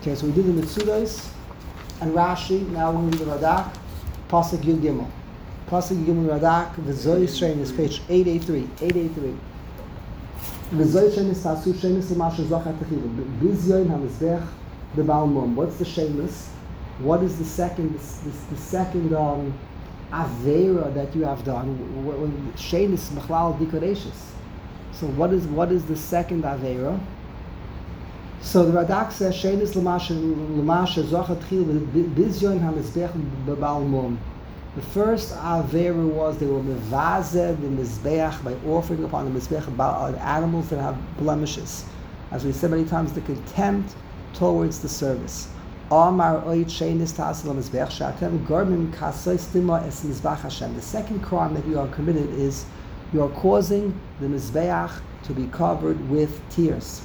Okay, so we did the Mitzudos and Rashi. Now we're going to do the Radak. Pasuk Yud Gimel. Pasuk Yud Gimel Radak. V'zoy Yisrael is page 883. 883. V'zoy Shemis Tasu Shemis L'Masher Zachat Techilu. Bizyoin HaMizbech B'Baal Mum. What's the Shemis? What is the second Aveira that you have done? Shemis Bechlal Dikodeishis. So what is the second Aveira? So the Radak says, Shenis L'Masher Zachat Techilu Bizyoin HaMizbech B'Baal Mum. The first Avera was they were mevazeh the mizbeach by offering upon the mizbeach about animals that have blemishes. As we said many times, the contempt towards the service. Amar oit shenis tasel mizbeach shatem garmim kasei stima es mizbach Hashem. The second crime that you are committed is you are causing the mizbeach to be covered with tears.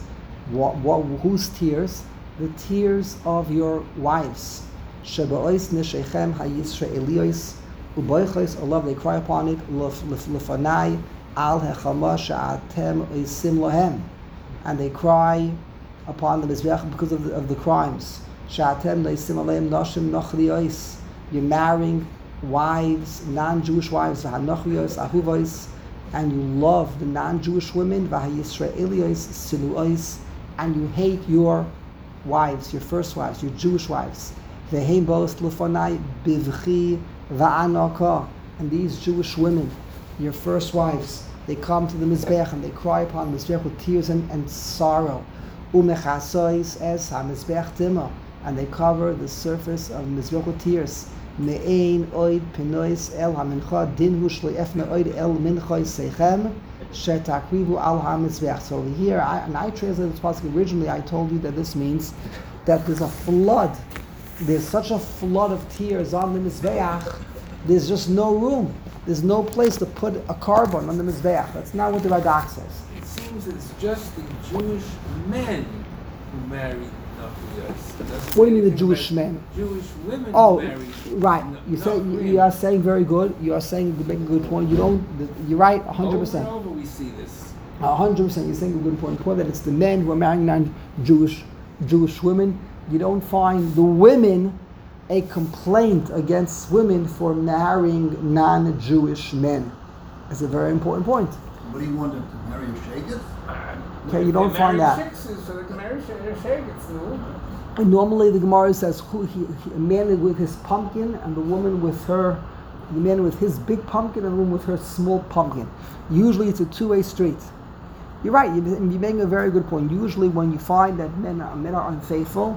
Whose tears? The tears of your wives. Sheba'ois nishechem hayisraeliyos. Uboichos Allah, they cry upon it. Lefanai al hechama sha'atem oisim lohem, and they cry upon the mizbeach because of the crimes. Sha'atem oisim lohem noshim nochliyos. You're marrying wives, non-Jewish wives, v'hanochliyos ahuvos, and you love the non-Jewish women, v'hayisraeliyos sinuos, and you hate your wives, your first wives, your Jewish wives. Ve'heim bos lefanai bivchi va'anaka, and these Jewish women, your first wives, they come to the mizbeach and they cry upon the mizbeach with tears and sorrow. Umechasois es ha-mizbeach tima, and they cover the surface of the mizbeach with tears. Me'ein oid pinois el ha-mincha dinhu shle'efna oid el minchoi seichem shetakrivu al ha-mizbeach. So over here, and I translated this passage originally, I told you that this means that there's a flood. There's such a flood of tears on the Mizbeach, there's just no room. There's no place to put a carbon on the Mizbeach. That's not what the Radak says. It seems it's just the Jewish men who marry Nachriyos. What do you mean the Jewish men? Jewish women who marry. Right. You are saying very good. You are saying, you make a good point. You're right, 100%. Over and over we see this. 100%. You're saying a good point that it's the men who are marrying non-Jewish women. You don't find the women a complaint against women for marrying non-Jewish men. It's a very important point. What do you want them to marry a Shegit? Okay, you don't find that. So they can marry Shegets, no? Normally the Gemara says a man with his pumpkin and the woman with the man with his big pumpkin and the woman with her small pumpkin. Usually it's a two-way street. You're right, you're making a very good point. Usually when you find that men are unfaithful,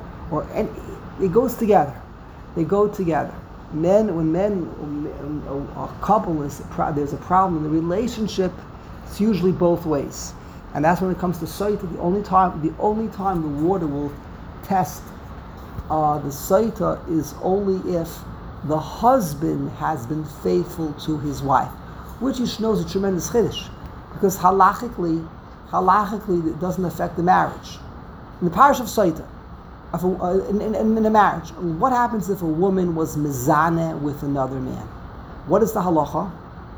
it goes together. They go together. When a couple there's a problem in the relationship, it's usually both ways. And that's when it comes to Saita, the only time the water will test the Saita is only if the husband has been faithful to his wife, which you should know is a tremendous chiddush, because halachically it doesn't affect the marriage. In the parish of Saita, in a marriage, what happens if a woman was mizaneh with another man? What is the halacha?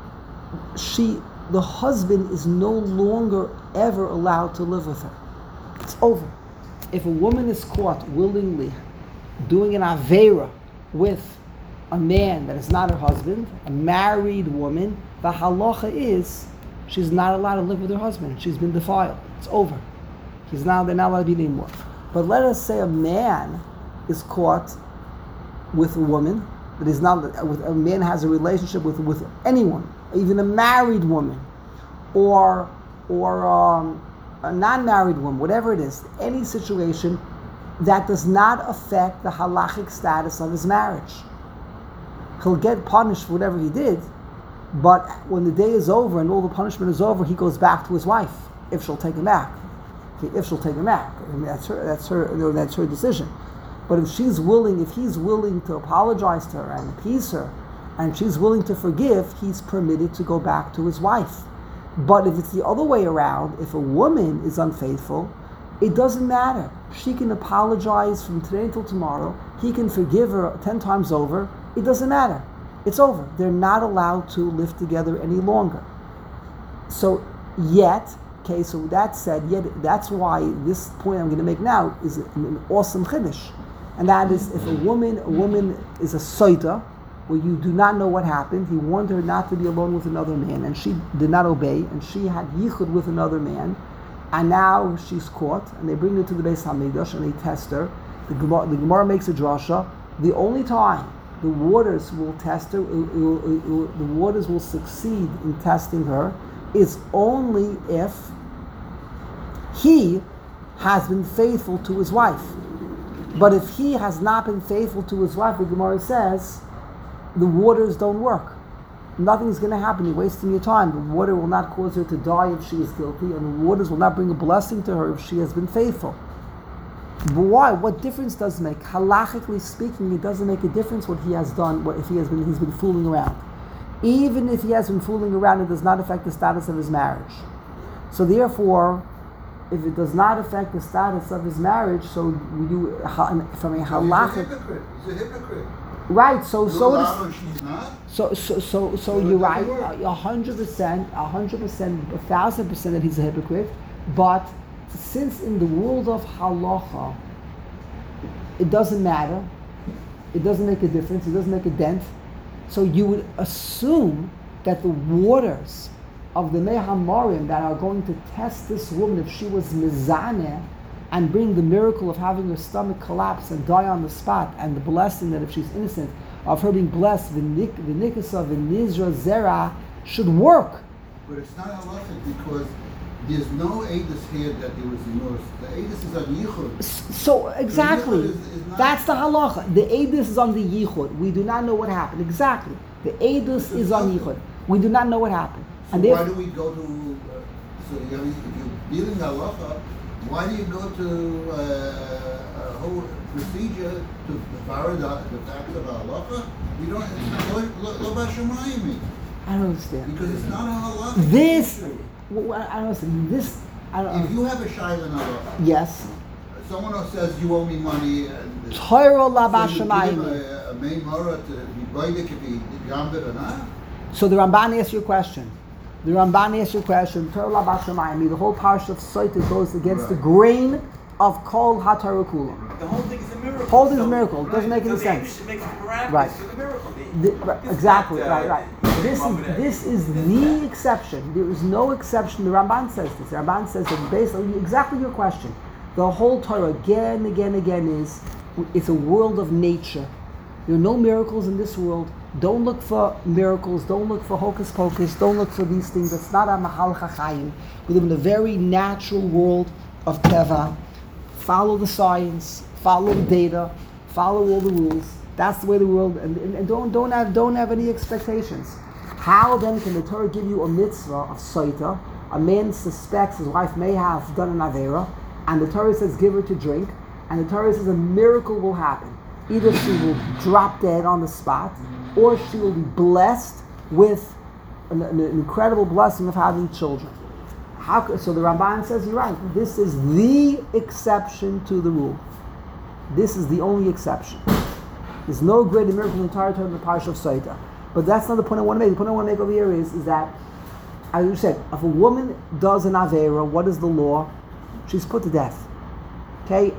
The husband is no longer ever allowed to live with her. It's over. If a woman is caught willingly doing an aveira with a man that is not her husband, a married woman, the halacha is she's not allowed to live with her husband. She's been defiled. It's over. They're not allowed to be anymore. But let us say a man is caught with a woman that is not, a man has a relationship with anyone, even a married woman, or a non-married woman, whatever it is, any situation that does not affect the halachic status of his marriage. He'll get punished for whatever he did, but when the day is over and all the punishment is over, he goes back to his wife, if she'll take him back. If she'll take him back, I mean, that's her decision. But if he's willing to apologize to her and appease her, and she's willing to forgive, he's permitted to go back to his wife. But if it's the other way around, if a woman is unfaithful, it doesn't matter. She can apologize from today until tomorrow. He can forgive her 10 times over. It doesn't matter. It's over. They're not allowed to live together any longer. So, yet, Okay, so that said, yet that's why this point I'm going to make now is an awesome chiddush, and that is if a woman is a soita, where you do not know what happened. He warned her not to be alone with another man, and she did not obey, and she had yichud with another man, and now she's caught, and they bring her to the Beis Hamikdash and they test her. The Gemara makes a drasha. The only time the waters will test her, the waters will succeed in testing her, is only if he has been faithful to his wife. But if he has not been faithful to his wife, the Gemara says, the waters don't work. Nothing's going to happen. You're wasting your time. The water will not cause her to die if she is guilty, and the waters will not bring a blessing to her if she has been faithful. But why? What difference does it make? Halachically speaking, it doesn't make a difference what he has done. What if he's been fooling around? Even if he has been fooling around, it does not affect the status of his marriage. So therefore, if it does not affect the status of his marriage, so you from a halachic. He's a hypocrite. Right. So She's not. you're right. 100%, 1,000% that he's a hypocrite. But since in the world of halacha, it doesn't matter, it doesn't make a difference, it doesn't make a dent. So you would assume that the waters of the Mei Hamorim that are going to test this woman if she was mizaneh and bring the miracle of having her stomach collapse and die on the spot, and the blessing that if she's innocent of her being blessed, the nikasa, the nizra zera, should work. But it's not halachic because there's no edus here that there was remorse. The edus is on yichud. So exactly, The yichud is not, that's the halacha. The edus is on the yichud. We do not know what happened. Exactly, the edus is on yichud. We do not know what happened. So And why do we go to? So if you're dealing halacha, why do you go to a whole procedure to borrow the facts of halacha? You don't. It's not lo b'shamayim. I don't understand. Because it's not a halacha. This, I don't understand. This, I don't. If you have a shayla in halacha, Yes. someone else says you owe me money, and Torah la so you give him b'shamayim. a main mora to be boydek if he jammed it or not. So the Ramban asks you a question. Torah la b'shamayim. The whole parsha of Soita goes against the grain of Kol HaTorah Kula. The whole thing is a miracle. The whole thing is a miracle. It doesn't make any sense. It makes it miraculous. Right. It's a miracle. Exactly. Right. This is the exception. There is no exception. The Ramban says this. The Ramban says that based on exactly your question, the whole Torah again is it's a world of nature. There are no miracles in this world. Don't look for miracles. Don't look for hocus pocus. Don't look for these things. That's not a mahal chachayim. We live in a very natural world of teva. Follow the science. Follow the data. Follow all the rules. That's the way the world. And don't have any expectations. How then can the Torah give you a mitzvah of soita? A man suspects his wife may have done an avera, and the Torah says give her to drink, and the Torah says a miracle will happen. Either she will drop dead on the spot, or she will be blessed with an incredible blessing of having children. So the Ramban says, you're right, this is the exception to the rule. This is the only exception. There's no greater miracle in the entire Torah than the Parsha of Soita. But that's not the point I want to make. The point I want to make over here is that, as you said, if a woman does an Avera, what is the law? She's put to death. Okay?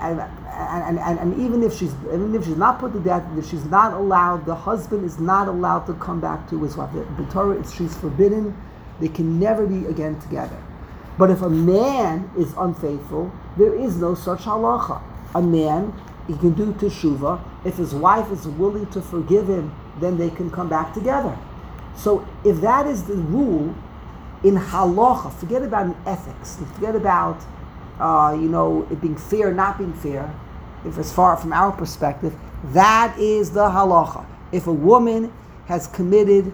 And even if she's not put to death, if she's not allowed, the husband is not allowed to come back to his wife. The Torah, she's forbidden. They can never be again together. But if a man is unfaithful, there is no such halacha. A man, he can do teshuvah. If his wife is willing to forgive him, then they can come back together. So if that is the rule in halacha, forget about in ethics, forget about it being fair, not being fair. If as far from our perspective, that is the halacha. If a woman has committed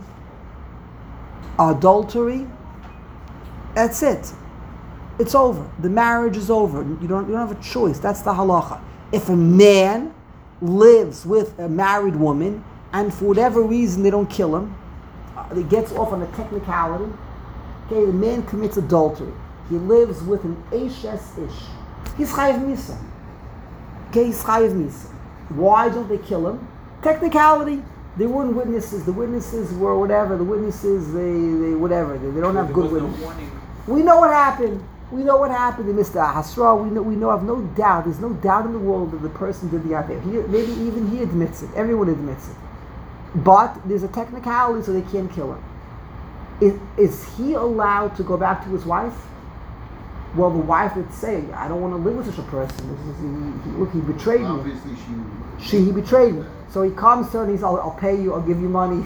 adultery, that's it. It's over. The marriage is over. You don't have a choice. That's the halacha. If a man lives with a married woman and for whatever reason they don't kill him, it gets off on a technicality. Okay, the man commits adultery. He lives with an Eishes Ish. He's Chayiv Misa. Okay, he's Chayiv Misa. Why don't they kill him? Technicality. They weren't witnesses. The witnesses were whatever. The witnesses, they don't have good witnesses. We know what happened. We know what happened to Mr. Hasra. We know, have no doubt. There's no doubt in the world that the person did the Avera. Maybe even he admits it. Everyone admits it. But there's a technicality, so they can't kill him. Is he allowed to go back to his wife? Well, the wife would say, I don't want to live with such a person. Look, he betrayed me. Obviously, He betrayed me. So he comes to her and he says, I'll pay you, I'll give you money.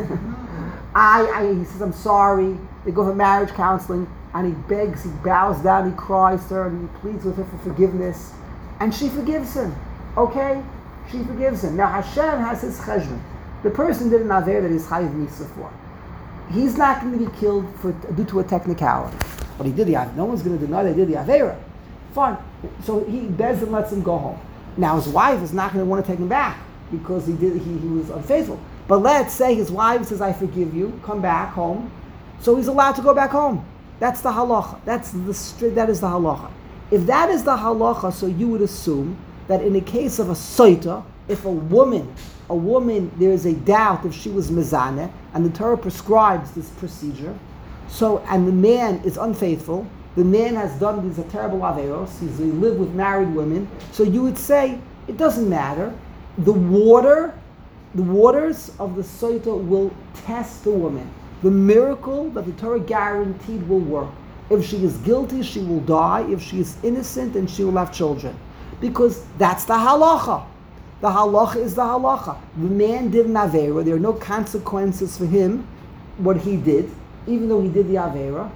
He says, I'm sorry. They go for marriage counseling and he begs, he bows down, he cries to her and he pleads with her for forgiveness. And she forgives him. Okay? She forgives him. Now Hashem has his cheshbon. The person did an aver that he's chayiv misa for. He's not going to be killed due to a technicality. But he did the Avera. No one's going to deny they did the Avera. Fine. So he begs and lets him go home. Now his wife is not going to want to take him back because he was unfaithful. But let's say his wife says, I forgive you, come back home. So he's allowed to go back home. That's the halacha. That is the halacha. If that is the halacha, so you would assume that in the case of a soita, if a woman, there is a doubt if she was mezaneh, and the Torah prescribes this procedure, so, and the man is unfaithful, the man has done these terrible averos, he lived with married women, so you would say, it doesn't matter, the waters of the soita will test the woman. The miracle that the Torah guaranteed will work. If she is guilty, she will die. If she is innocent, then she will have children. Because that's the halacha. The halacha is the halacha. The man did an avera. There are no consequences for him, what he did, even though he did the avera.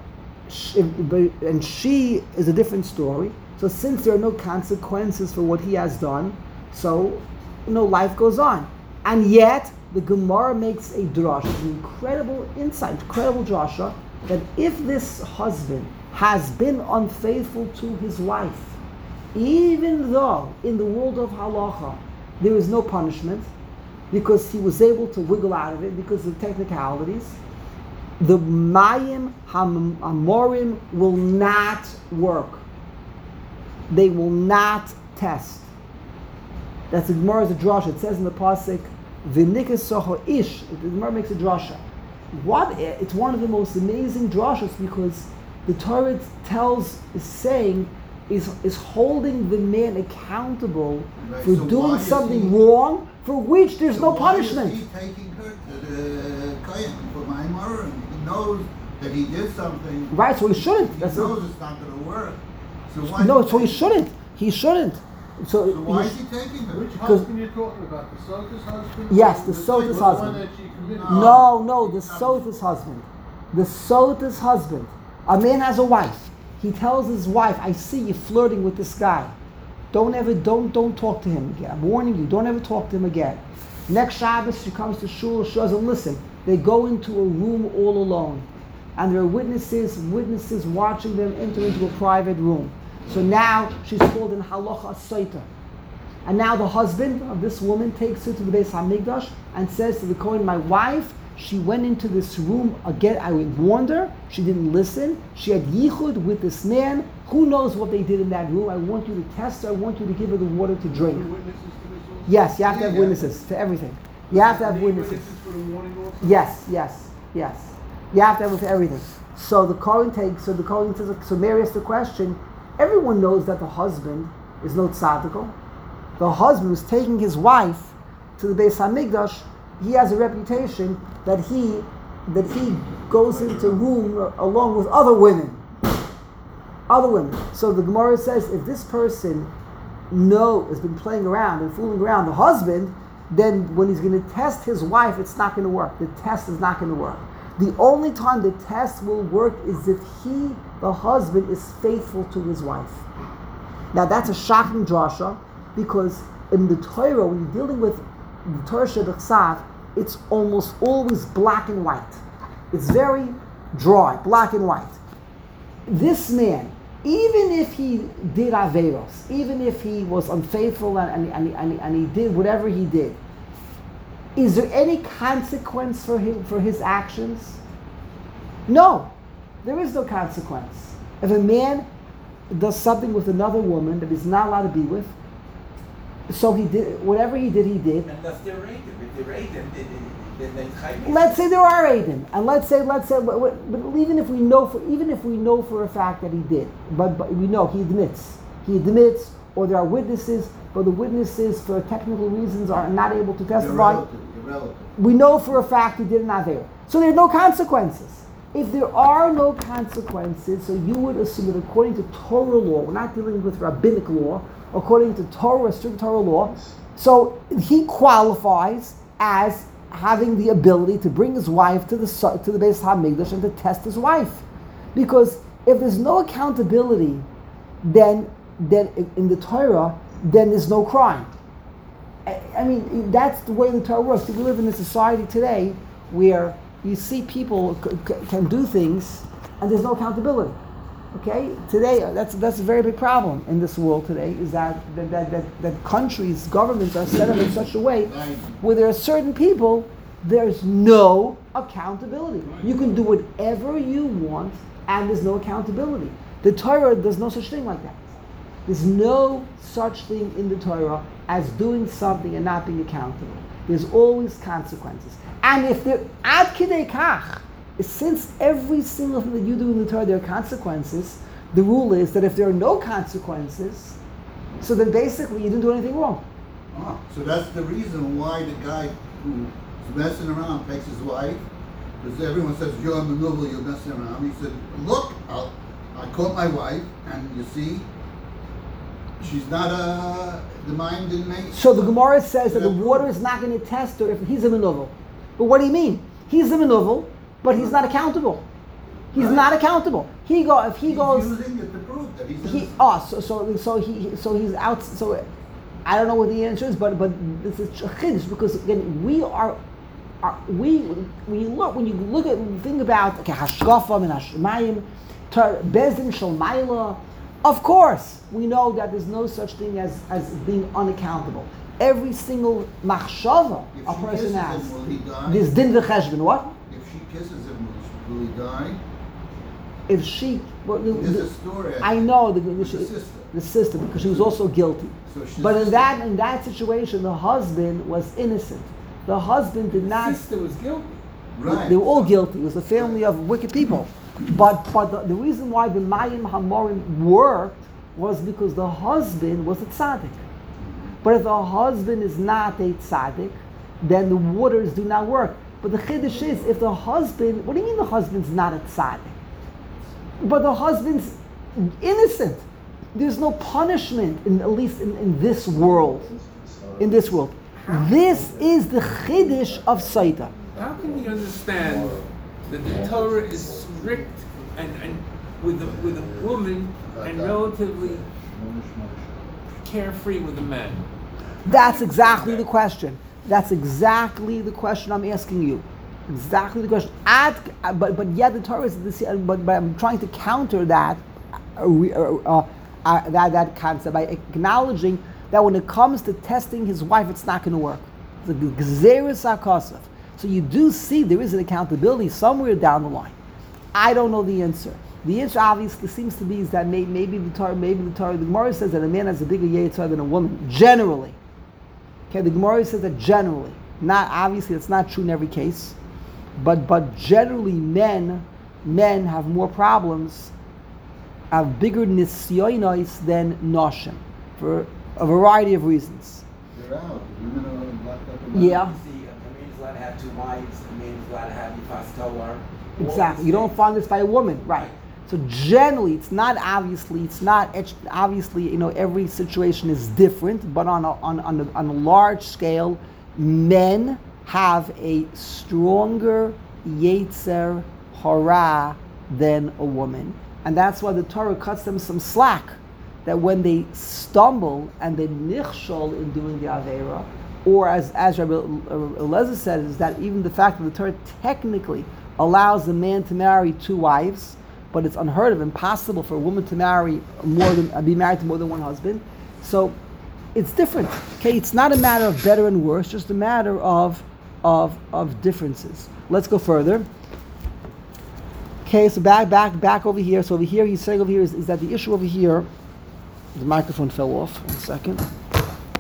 And she is a different story. So since there are no consequences for what he has done, so life goes on. And yet, the Gemara makes a drasha, an incredible insight, incredible drasha, that if this husband has been unfaithful to his wife, even though in the world of halacha there is no punishment, because he was able to wiggle out of it because of technicalities, the mayim hamorim will not work. They will not test. That's the Gemara's drasha. It says in the pasuk, "V'nikas soho ish." The Gemara makes a drasha. It's one of the most amazing drashas because the Torah is holding the man accountable for doing something wrong for which there's no punishment. Why is he taking her to the kohen for Maimar and he knows that he did something? Right, so he shouldn't. He knows it's not going to work. So why? So he shouldn't. He shouldn't. So why is he taking her? Which husband are you talking about? The Sota's husband? Yes, the Sota's The one husband. that she committed? No, the Sota's husband. The Sota's husband. A man has a wife. He tells his wife, I see you flirting with this guy. Don't talk to him again. I'm warning you, don't ever talk to him again. Next Shabbos, she comes to shul, she doesn't listen. They go into a room all alone. And there are witnesses watching them enter into a private room. So now she's called in halacha soita. And now the husband of this woman takes her to the Beis Hamikdash and says to the Kohen, my wife, she went into this room again. I warned her. She didn't listen. She had yichud with this man. Who knows what they did in that room? I want you to test her. I want you to give her the water to drink. Witnesses to this also? Yes, you have to have witnesses for everything. You have to have witnesses. For the warning also? Yes. You have to have it for everything. So the Kohen says, so Mary asks the question, everyone knows that the husband is no tzaddik. The husband was taking his wife to the Beis Hamikdash. He has a reputation that he goes into a room along with other women. So the Gemara says, if this person has been playing around and fooling around the husband, then when he's going to test his wife, it's not going to work. The test is not going to work. The only time the test will work is if the husband, is faithful to his wife. Now that's a shocking drasha, because in the Torah, when you're dealing with the Torah Shebechsav, it's almost always black and white. It's very dry, black and white. This man, even if he did averos, even if he was unfaithful and he did whatever he did, is there any consequence for him for his actions? No, there is no consequence. If a man does something with another woman that he's not allowed to be with, So he did whatever he did. Unless they're Radim. If they're Radim, then they chayv. Let's say there are Eidim, and let's say, but even if we know for a fact that he did, but we know he admits, or there are witnesses, but the witnesses for technical reasons are not able to testify. Irrelevant. We know for a fact he did not there, so there are no consequences. If there are no consequences, so you would assume that according to Torah law, we're not dealing with rabbinic law, according to Torah, strict Torah law, so he qualifies as having the ability to bring his wife to the Beis HaMikdash and to test his wife. Because if there's no accountability, then in the Torah, then there's no crime. I mean, that's the way the Torah works. We live in a society today where you see people can do things and there's no accountability. Okay, today that's a very big problem in this world today. Is that countries, governments are set up in such a way where there are certain people, there's no accountability. You can do whatever you want and there's no accountability. The Torah does no such thing like that. There's no such thing in the Torah as doing something and not being accountable. There's always consequences. And if they're ad kidei kach, since every single thing that you do in the Torah there are consequences, the rule is that if there are no consequences, so then basically you didn't do anything wrong. So that's the reason why the guy who's messing around takes his wife, because everyone says, you're a maneuver, you're messing around. He said, look, I caught my wife, and you see, she's not the mind didn't make. So the Gemara says that the water is not going to test her if he's a maneuver. But what do you mean? He's a maneuver, but he's not accountable. He's not accountable. He's using it to prove that he's innocent. So he's out. So I don't know what the answer is, but this is a chiddush because again when you look at think about hashkafa and hashmayim, bezdin shalmayla. Of course, we know that there's no such thing as being unaccountable. Every single machshava a person has. Will he die? There's din v'cheshbon. What? If she kisses him, will he die? If she, There's a story. I know sister. the sister because she was also guilty. So she's But in sister. that situation, the husband was innocent. The husband did not. Sister was guilty. Right. They were all guilty. It was a family of wicked people. But the reason why the Mayim Hamorim worked was because the husband was a tzaddik. But if the husband is not a tzaddik, then the waters do not work. But the chiddush is, if the husband, what do you mean the husband's not a tzaddik? But the husband's innocent. There's no punishment, at least in this world. In this world. This is the chiddush of Saita. How can you understand that the Torah is strict and with a woman and relatively carefree with a man? That's exactly the question. That's exactly the question I'm asking you. Exactly the question. But yet the Torah is this. But I'm trying to counter that that concept by acknowledging that when it comes to testing his wife, it's not going to work. It's a gzeirus hakosef. So you do see there is an accountability somewhere down the line. I don't know the answer. The answer obviously seems to be is that maybe the Torah, the Gemara says that a man has a bigger yetzer than a woman, generally. Okay, the Gemara says that generally. Not obviously, it's not true in every case, but generally men have more problems, have bigger nisyonos than noshim, for a variety of reasons. They're out. Women are locked up. Yeah. See, a man is allowed to have two wives. A man is allowed to have yifas toar. Exactly. You don't find this by a woman, right? So generally, it's not obviously, every situation is different, but on a large scale, men have a stronger yetzer hara than a woman. And that's why the Torah cuts them some slack, that when they stumble and they nichshol in doing the Aveira, or as Rabbi Eliezer said, is that even the fact that the Torah technically allows a man to marry two wives, but it's unheard of, impossible for a woman to be married to more than one husband. So it's different. Okay, it's not a matter of better and worse, just a matter of differences. Let's go further. Okay, so back over here. So over here, he's saying over here is that the issue over here. The microphone fell off. 1 second.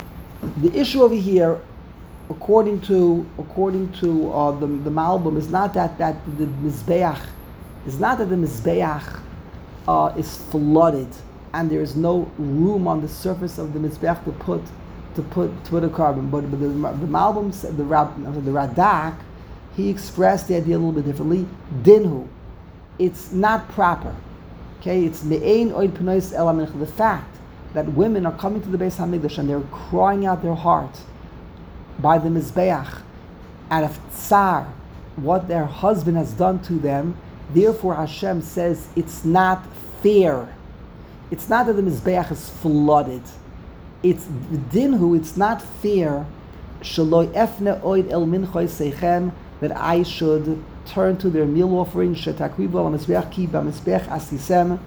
The issue over here, according to the Malbim, is not that the Mizbeach is not that the Mizbeach is flooded and there is no room on the surface of the Mizbeach to put a carbon. But the Malbim said, the Radak, he expressed the idea a little bit differently. Dinhu, it's not proper. Okay, it's me'ein oid penois ela mincha. The fact that women are coming to the Beis Hamikdash and they're crying out their heart by the Mizbeach out of tsar, what their husband has done to them. Therefore, Hashem says it's not fair. It's not that the Mizbeach is flooded. It's dinhu. It's not fair. Shaloi efne oid el minchoy seichem, that I should turn to their meal offering. Shetakrivu al Mizbeach ki b'Mizbeach asisem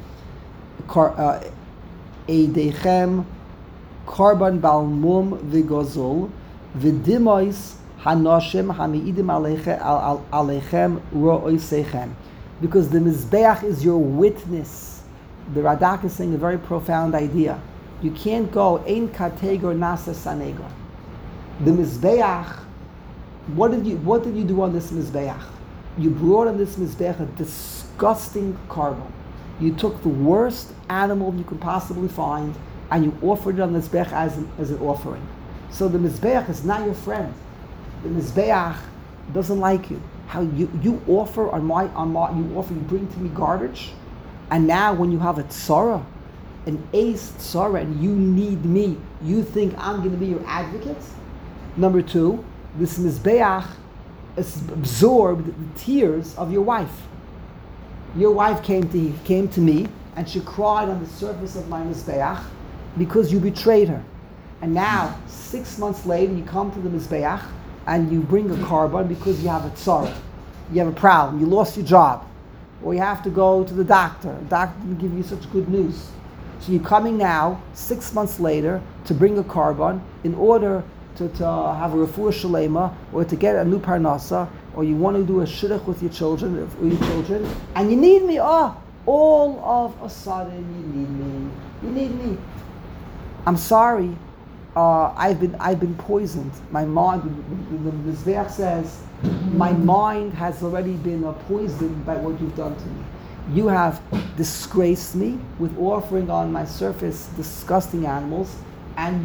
eidechem karban bal mum v'gozul v'dimois hanoshim hami'idim alechem ro'oisechem. Because the Mizbeach is your witness. The Radak is saying a very profound idea. You can't go ein kategor nasa sanegor. The Mizbeach, what did you do on this Mizbeach? You brought on this Mizbeach a disgusting carbon. You took the worst animal you could possibly find and you offered it on the Mizbeach as an offering. So the Mizbeach is not your friend. The Mizbeach doesn't like you. How you offer you bring to me garbage, and now when you have a tzara, an ace tzara, and you need me, you think I'm going to be your advocate? Number two, this Mizbeach absorbed the tears of your wife. Your wife came to me and she cried on the surface of my Mizbeach because you betrayed her. And now, 6 months later, you come to the Mizbeach and you bring a carbon because you have a tzara. You have a problem, you lost your job, or you have to go to the doctor. The doctor didn't give you such good news. So you're coming now, 6 months later, to bring a carbon in order to have a refuah shalema, or to get a new parnasa, or you want to do a shidduch with your children, and you need me. All of a sudden you need me. I'm sorry. I've been poisoned. My mind, the Mizbeach says, my mind has already been poisoned by what you've done to me. You have disgraced me with offering on my surface disgusting animals, and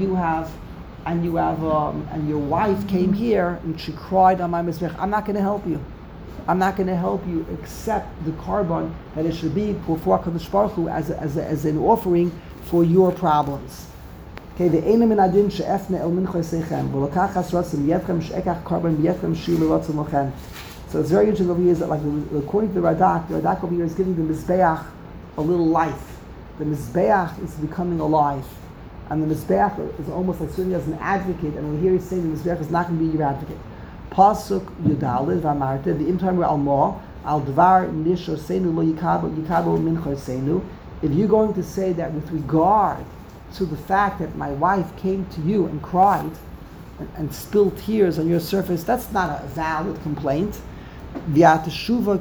your wife came here and she cried on my Mizbeach. I'm not going to help you. I'm not going to help you accept the carbon that it should be before HaKadosh Baruch Hu as an offering for your problems. Okay, the Eina min adin she'efne el minchoy seichem v'lokachas ratzim yedchem she'ekach carbon yedchem shi'u l'ratzim lochem. So it's very interesting over here is that, like, according to the Radak over here is giving the Mizbeach a little life. The Mizbeach is becoming alive. And the Mizbeach is almost like serving as an advocate, and over here he's saying the Mizbeach is not going to be your advocate. Pasuk Yudalid v'amarte v'im tamer al mo al dvar nishor seinu lo yikabo minchoy seinu. If you're going to say that with regard to the fact that my wife came to you and cried and spilled tears on your surface, that's not a valid complaint. V'yateshuva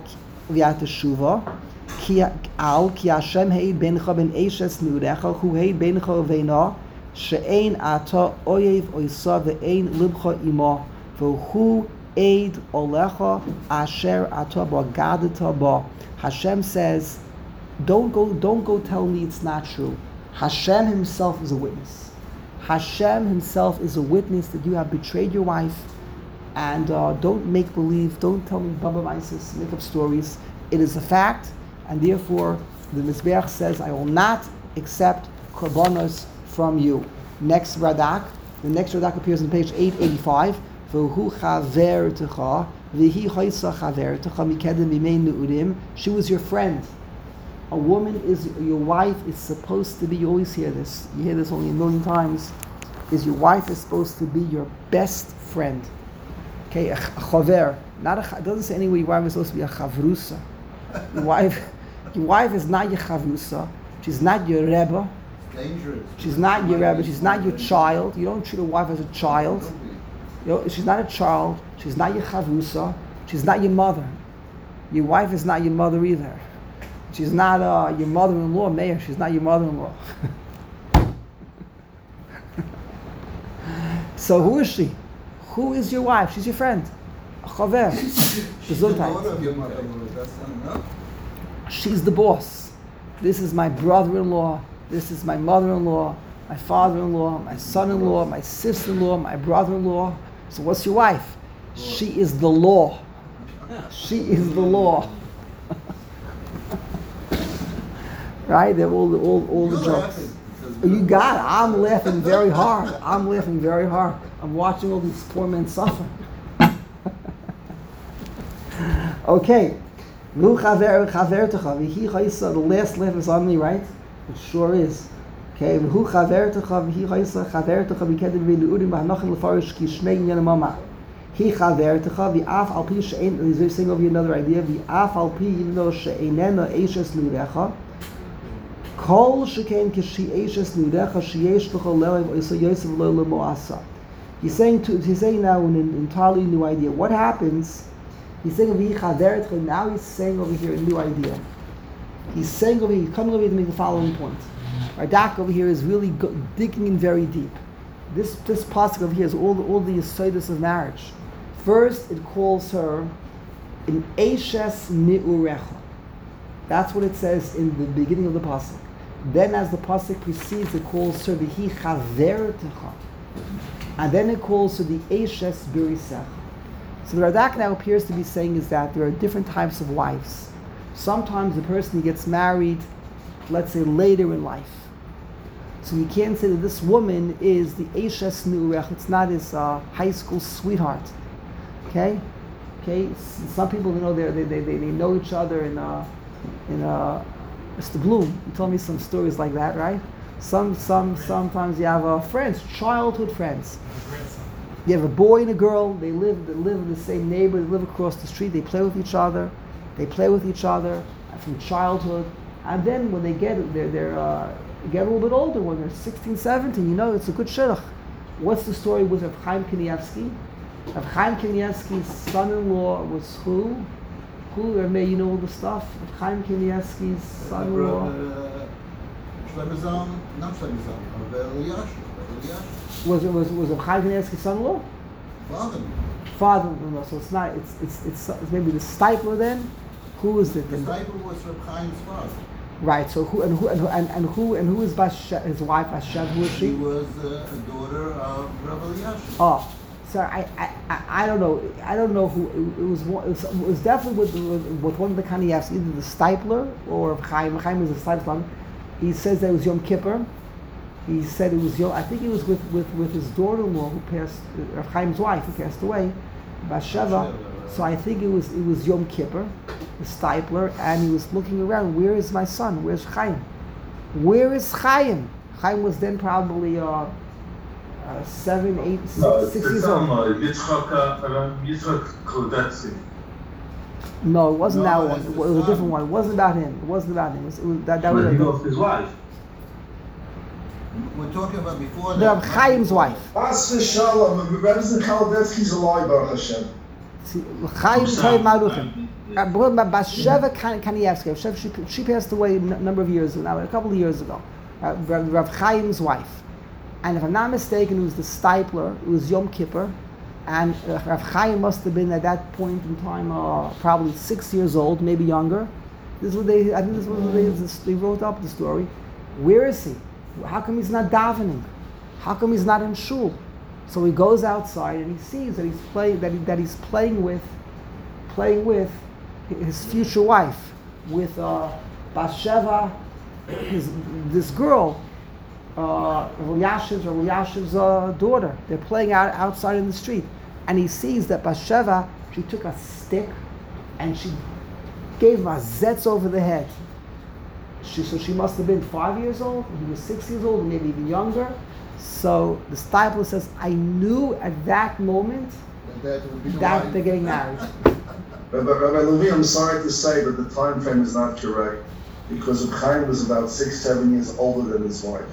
ki Hashem heid beincha ben eshes nurecha hu heid beincha uveina she'ein ata oyev oisa ve'ein libcha imo v'hu eid olecha asher ata ba'gadata ba. Hashem says, don't go tell me it's not true. Hashem himself is a witness. Hashem himself is a witness that you have betrayed your wife, and don't make believe, don't tell me Baba Mises, make up stories. It is a fact, and therefore the Mizbeach says, I will not accept korbanos from you. Next Radak, the next Radak appears on page 885. V'hu chavertecha v'hi choisa chavertecha mikedem b'mei neudim. She was your friend. A woman is, your wife is supposed to be, you always hear this, you hear this only a million times, is your wife is supposed to be your best friend. Okay, a chaver, it doesn't say anywhere your wife is supposed to be a chavrusa. Your wife is not your chavrusa, she's not your rebbe, Dangerous. she's not your rebbe, she's not your child, you don't treat a wife as a child, she's not a child, she's not your chavrusa, she's not your mother. Your wife is not your mother either. She's not your mother-in-law, Mayor. She's not your mother-in-law. So who is she? Who is your wife? She's your friend. A chaver. She's the daughter Gesundheit. of your mother. That's not enough. She's the boss. This is my brother-in-law. This is my mother-in-law, my father-in-law, my son-in-law, my sister-in-law, my brother-in-law. So what's your wife? She is the law. She is the law. Right? They're all the You're jokes. laughing because You got it. I'm laughing very hard. I'm laughing very hard. I'm watching all these poor men suffer. Okay. The last laugh is on me, right? It sure is. Okay. He chavertecha v'af al pi she'en. He's saying over here another idea. V'af al pi yivno she'enena eishes nurecha. Kol shekein kishi eishes nurecha sheyesh l'cha le'lev oisa yosef lo le'mo'asa. He's saying now an entirely new idea. What happens? He's saying over here chavertecha. Now he's saying over here a new idea. He's saying over here, he's coming over here to make the following point. Radak over here is really digging in very deep. This pasuk over here is all the yesodus of marriage. First, it calls her an Eishes Ni'urecha. That's what it says in the beginning of the pasuk. Then, as the pasuk precedes, it calls her V'hi Chavertecha, and then it calls her the Eishes Birisecha. So the Radak now appears to be saying is that there are different types of wives. Sometimes the person gets married, let's say later in life. So you can't say that this woman is the Eishes Ni'urech. It's not his high school sweetheart. Okay? Some people, you know, they know each other in Mr. Bloom. You told me some stories like that, right? Sometimes you have friends, childhood friends. You have a boy and a girl. They live in the same neighborhood. They live across the street. They play with each other. From childhood, and then when they get get a little bit older, when they're 16, 17, you know, it's a good shidduch. What's the story with Rav Chaim Kanievsky? Rav Chaim Kanievsky's son-in-law was who? May you know all the stuff? Rav Chaim Kanievsky's son-in-law Shlomo Zalman, not Shlomo Zalman, Rav Eliyahu. was Rav Chaim Kanievsky's son-in-law? Father-in-law. So it's not. It's maybe the Stipler then. Who is it? The Stipler was Rav Chaim's father. Right. So who is his wife Bashev? Who is she? She was a daughter of Rav Eliyahu. Oh, so I don't know. I don't know who it was definitely with one of the Kanievs, either the Stipler or Chaim. Chaim is the Stipler. He says that it was Yom Kippur. He said it was I think it was with his daughter-in-law who passed, Rav Chaim's wife who passed away, Basheva. So I think it was Yom Kippur, the Stipler, and he was looking around. Where is my son? Where's Chaim? Where is Chaim? Chaim was then probably 7, 8, 6 years old. No, it wasn't that one. It was a different one. It wasn't about him. It was that was his wife. We're talking about before that. No, Chaim's wife. As for Shalom, Rebbeinu Chaldevsky's alive, Baruch Hashem. Chaim Toy Maruchim. Basheva Kanievsky. She passed away a number of years ago, a couple of years ago. Rav Chaim's wife. And if I'm not mistaken, it was the Stipler. It was Yom Kippur. And Rav Chaim must have been at that point in time probably 6 years old, maybe younger. This is what they wrote up the story. Where is he? How come he's not davening? How come he's not in shul? So he goes outside and he sees that he's playing with his future wife, with Basheva, this girl, Eliashiv's daughter. They're playing outside in the street, and he sees that Basheva, she took a stick and she gave him a zetz over the head. So she must have been 5 years old, and he was 6 years old, and maybe even younger. So the Stipler says, I knew at that moment that they're getting married. Rabbi Levi, I'm sorry to say, but the time frame is not correct, because Chaim was about 6, 7 years older than his wife.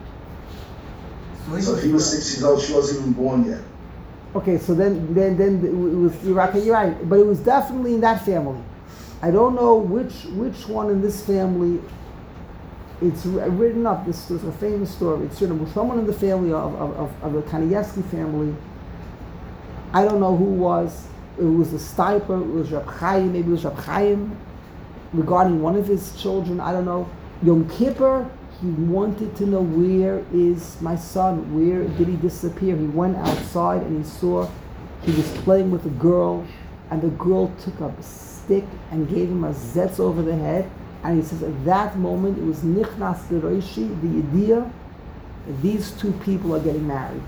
So if he was 6 years old, she wasn't even born yet. Okay, so then it was, you're right, but it was definitely in that family. I don't know which one in this family It's written up. This is a famous story. It's written with someone in the family of the Kanievsky family. I don't know who it was. It was the Stiper. It was Reb Chaim. Maybe it was Reb Chaim. Regarding one of his children, I don't know. Yom Kippur, he wanted to know, where is my son? Where did he disappear? He went outside and he saw he was playing with a girl, and the girl took up a stick and gave him a zetz over the head. And he says at that moment it was Nichnas Geroishi, the idea that these two people are getting married.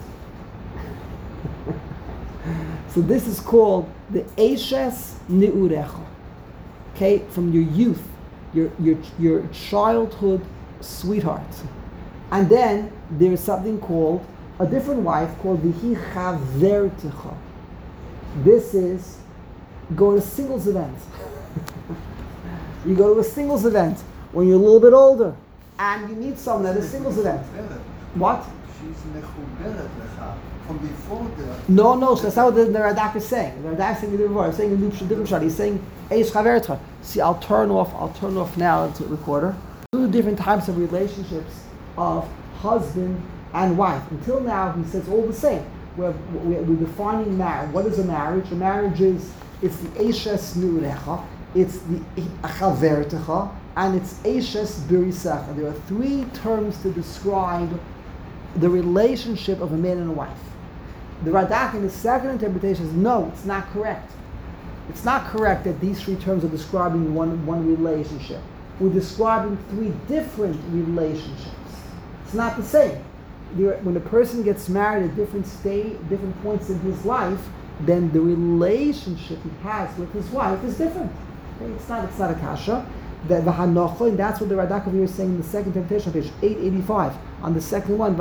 So this is called the Eishes Neurecha. Okay, from your youth, your childhood sweetheart. And then there's something called a different wife called Vihi Chavertecha. This is go to singles event. You go to a singles event when you're a little bit older and you meet someone at a singles event. What? She's mechuberet lecha from before the. No, so that's not what the Radak is saying. The Radak is saying before. He's saying a different shot. He's saying Eish Chavertecha. See, I'll turn off now to the recorder. Two different types of relationships of husband and wife. Until now, he says all the same. We're defining marriage. What is a marriage? A marriage is it's the Eishes Neurecha, it's the Chavertecha, and it's Eishes Birisecha. There are three terms to describe the relationship of a man and a wife. The Radak in the second interpretation says, no, it's not correct. It's not correct that these three terms are describing one relationship. We're describing three different relationships. It's not the same. When a person gets married at different points in his life, then the relationship he has with his wife is different. Okay? It's not a kasha. And that's what the Radak over here is saying in the second interpretation, page 885. On the second one,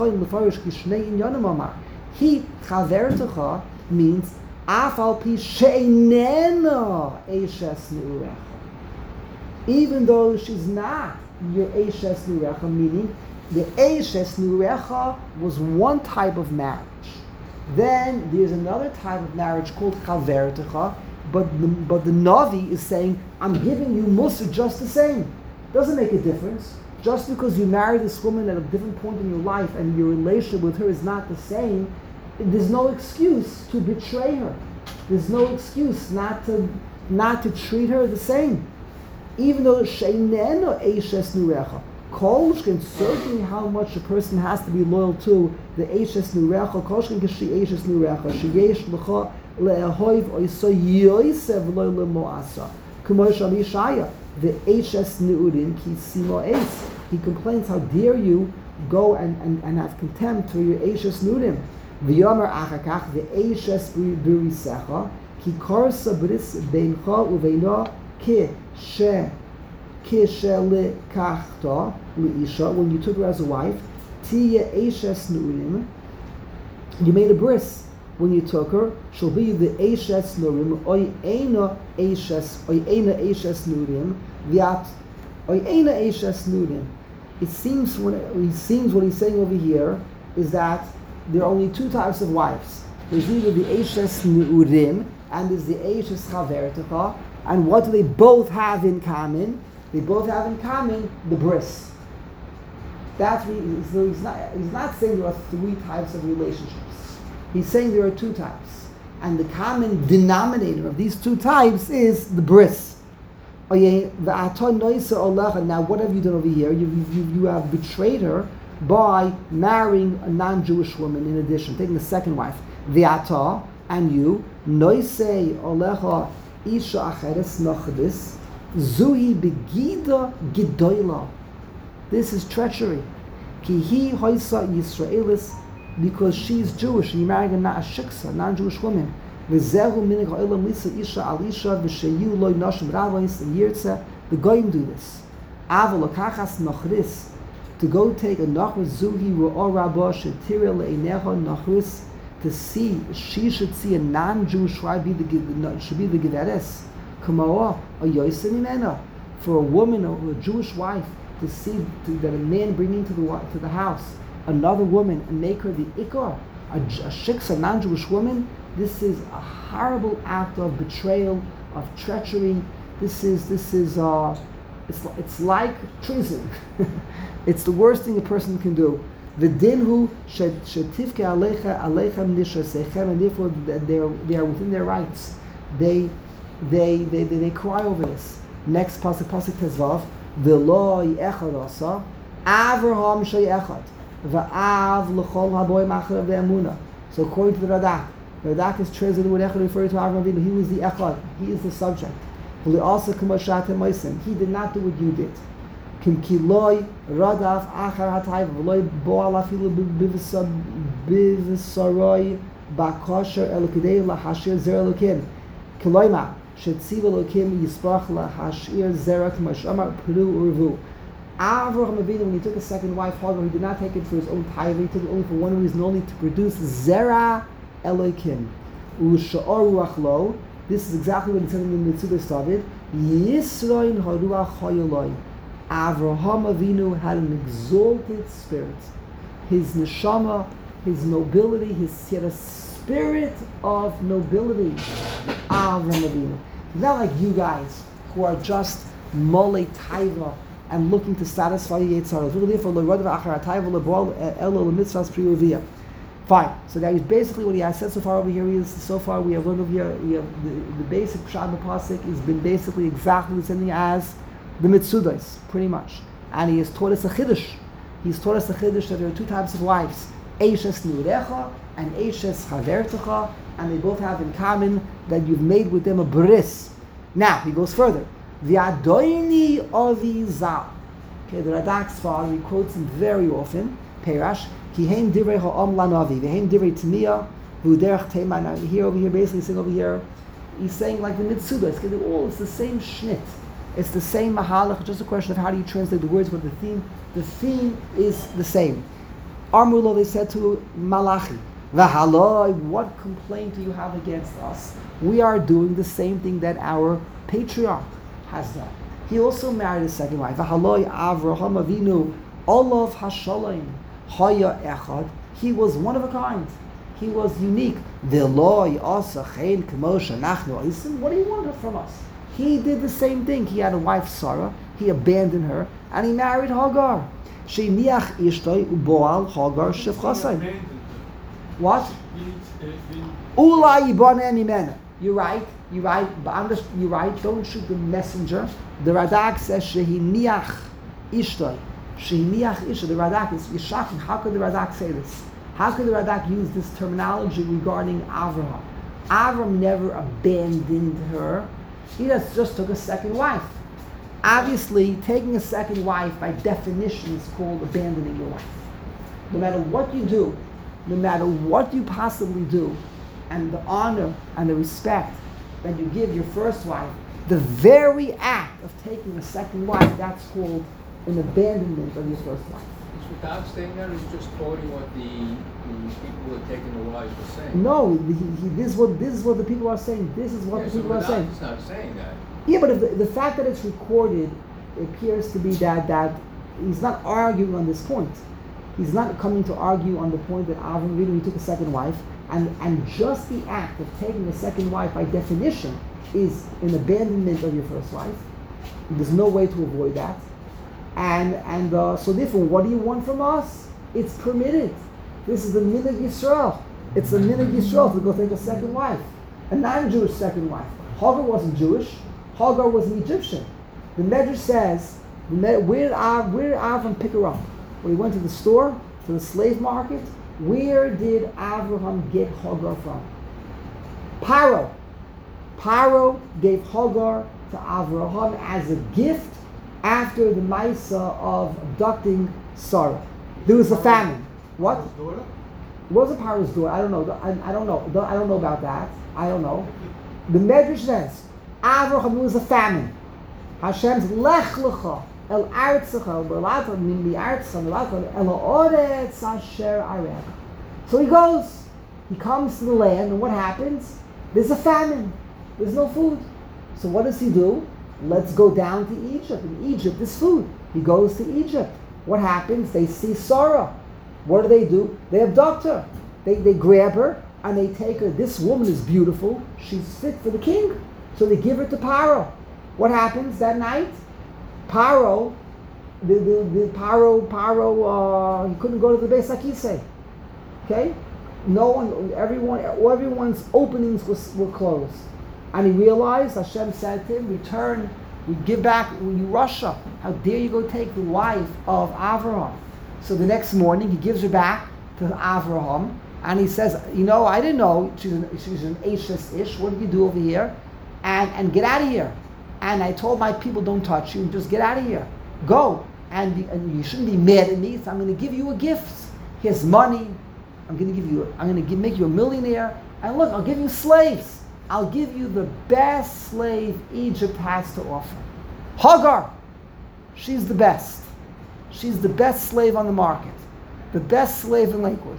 he chavertecha means afal pi she'einena eishes neurecha. Even though she's not your eishes neurecha, meaning the eishes neurecha was one type of marriage. Then there's another type of marriage called chavertecha, but the Navi is saying, I'm giving you Musa just the same. Doesn't make a difference. Just because you marry this woman at a different point in your life and your relationship with her is not the same, there's no excuse to betray her. There's no excuse not to treat her the same. Even though Sheineno Eishes Nurecha, Kolshkin, certainly how much a person has to be loyal to the Eishes Nurecha, Kolshkin Kashi Eishes Nurecha, Sheyesh Lecha Le'ahoiv Oisa Yosev Lo Lemoasa, Kumosh Amishaya, the Eishes Neurin Ki Simo Eis. He complains, how dare you go and have contempt for your Eishes Neurin. V'yomer Achakach, the Eishes Birisecha, Ki Korsa Bris Beincha Uveino Ki She Lekachta Leisha, when you took her as a wife, Tiya Eishes Nurim, you made a bris when you took her, she'll be the Eishes Nurim, Oy Eina Eishes Nurim, Viat Oy Eina Eishes Nurim. It seems what he's saying over here is that there are only two types of wives. There's either the Eishes Nurim and there's the Eishes Chavertecha. And what do they both have in common? They both have in common the bris. That's so he's not saying there are three types of relationships. He's saying there are two types. And the common denominator of these two types is the bris. Now what have you done over here? You have betrayed her by marrying a non-Jewish woman in addition, taking the second wife. V'ata, and you, noisei olecha Isha acheres nachadis, zuhi begida gedoyla. This is treachery. Ki hi hoisa Yisraelis, because she's Jewish and you married a shiksa, non-Jewish woman. V'zehu minik ha'olam lisa isha al isha v'sheyu loy nashim ravais and yirtze. The goyim do this. Aval lokachas nachadis, to go take a nachris zuhi ru'or rabba shetira le'einecha nachris, to see, she should see a non-Jewish wife should be the Geveres. Kamawa, a Yosef Imena. For a woman or a Jewish wife to see that a man bring into the house another woman and make her the Ikar, a shiksa, non-Jewish woman, this is a horrible act of betrayal, of treachery. This is It's like treason. It's the worst thing a person can do. V'dinhu shetifke aleichem nishasechem, and therefore they are within their rights. They cry over this. Next pasuk tezvav, v'lo echad asa, Avraham sheyechad, v'av l'chol haboy machar ve'emuna. So according to the Radak is translated with echad referring to Avraham Avinu. He was the echad. He is the subject. Also he did not do what you did. Kim kiloi radaf achar hatayv v'loy boal afilu b'v'saroi b'kosher elokidei lahashir zer elokim. Kiloima shetziv elokim yisprach lahashir zera k'mashomar peru urvu. Avraham Avinu, when he took a second wife, Hagar, he did not take it for his own tithe. He took it only for one reason, only to produce zera elokim. U'sha'or ruach lo. This is exactly what it said in the Mitzvah David. Yisroin haruach hayoloi. Avraham Avinu had an exalted spirit. His neshama, his nobility, he had a spirit of nobility. Avraham Avinu. Not like you guys who are just mole taiva and looking to satisfy your yetzaros. We're looking for l'rodav achar taiva l'bol elo l'mitzvahs priuviyah. Fine. So that is basically what he has said so far over here. So far we have learned over here. The basic pshat pasuk has been basically exactly the same thing as the Mitzudas, pretty much. And he has taught us a chiddush. He's taught us a chiddush that there are two types of wives: eishes niurecha and eishes chavertecha, and they both have in common that you've made with them a bris. Now he goes further. The Adoini Avi Zal. Okay, the Radak's father, he quotes him very often. Perash. Kihem divrei ha'am lanavi, v'hem divrei t'miyah, v'uderech teima. Now here, over here, basically saying over here, he's saying like the Mitzudas, it's the same shnit. It's the same mahalach, just a question of how do you translate the words, but the theme is the same. Armulo, they said to Malachi, V'haloi, what complaint do you have against us? We are doing the same thing that our patriarch has done. He also married a second wife. V'haloi Avraham Avinu, Olav Hashalayim. Haya echad, he was one of a kind. He was unique. V'loi asa chein k'moshe nachnu oisim. What do you want from us? He did the same thing. He had a wife Sarah. He abandoned her and he married Hagar. Sheiniach ishtoi uboal Hagar shefchasai. What? Ula yibane mimena. You're right. But you're right. Don't shoot the messenger. The Radak says shehiniach ishtoi. Sheiniach Isha, the Radak is shocking. How could the Radak say this? How could the Radak use this terminology regarding Avraham? Avram never abandoned her. He just took a second wife. Obviously, taking a second wife by definition is called abandoning your wife. No matter what you do, no matter what you possibly do, and the honor and the respect that you give your first wife, the very act of taking a second wife, that's called an abandonment of your first wife. Is without saying that, or is he just quoting what the people who are taking the wives were saying? No, this is what the people are saying. This is what the people are saying. He's not saying that. Yeah, but if the fact that it's recorded appears to be that he's not arguing on this point. He's not coming to argue on the point that Avram really took a second wife, and just the act of taking a second wife by definition is an abandonment of your first wife. There's no way to avoid that. And so therefore, what do you want from us? It's permitted. This is the minhag Yisrael. It's the minhag Yisrael to go take a second wife, a non-Jewish second wife. Hagar wasn't Jewish. Hagar was an Egyptian. The Medrash says, where did Avram pick her up? When he went to the store, to the slave market, where did Avraham get Hagar from? Paro. Paro gave Hagar to Avraham as a gift after the Maisa of abducting Sarah. There was a famine. What? What was a Paro's daughter? I don't know. I don't know. I don't know about that. I don't know. The Medrash says, Avraham, was a famine. Hashem's lech lecha el artzecha el berlata min mi artzecha el oretz asher arech. So he goes. He comes to the land, and what happens? There's a famine. There's no food. So what does he do? Let's go down to Egypt. In Egypt, there's food. He goes to Egypt. What happens? They see Sarah. What do? They abduct her. They grab her and they take her. This woman is beautiful. She's fit for the king. So they give her to Paro. What happens that night? Paro, the Paro, he couldn't go to the Beis HaKisei. Okay? Everyone's openings were closed. And he realized, Hashem said to him, return, we give back you Russia. How dare you go take the wife of Avraham? So the next morning he gives her back to Avraham, and he says, I didn't know she's an Ashes ish. What did you do over here? And get out of here. And I told my people, don't touch you. Just get out of here. Go. And you shouldn't be mad at me. So I'm going to give you a gift. Here's money. I'm going to make you a millionaire. And look, I'll give you slaves. I'll give you the best slave Egypt has to offer. Hagar. She's the best. She's the best slave on the market. The best slave in Lakewood.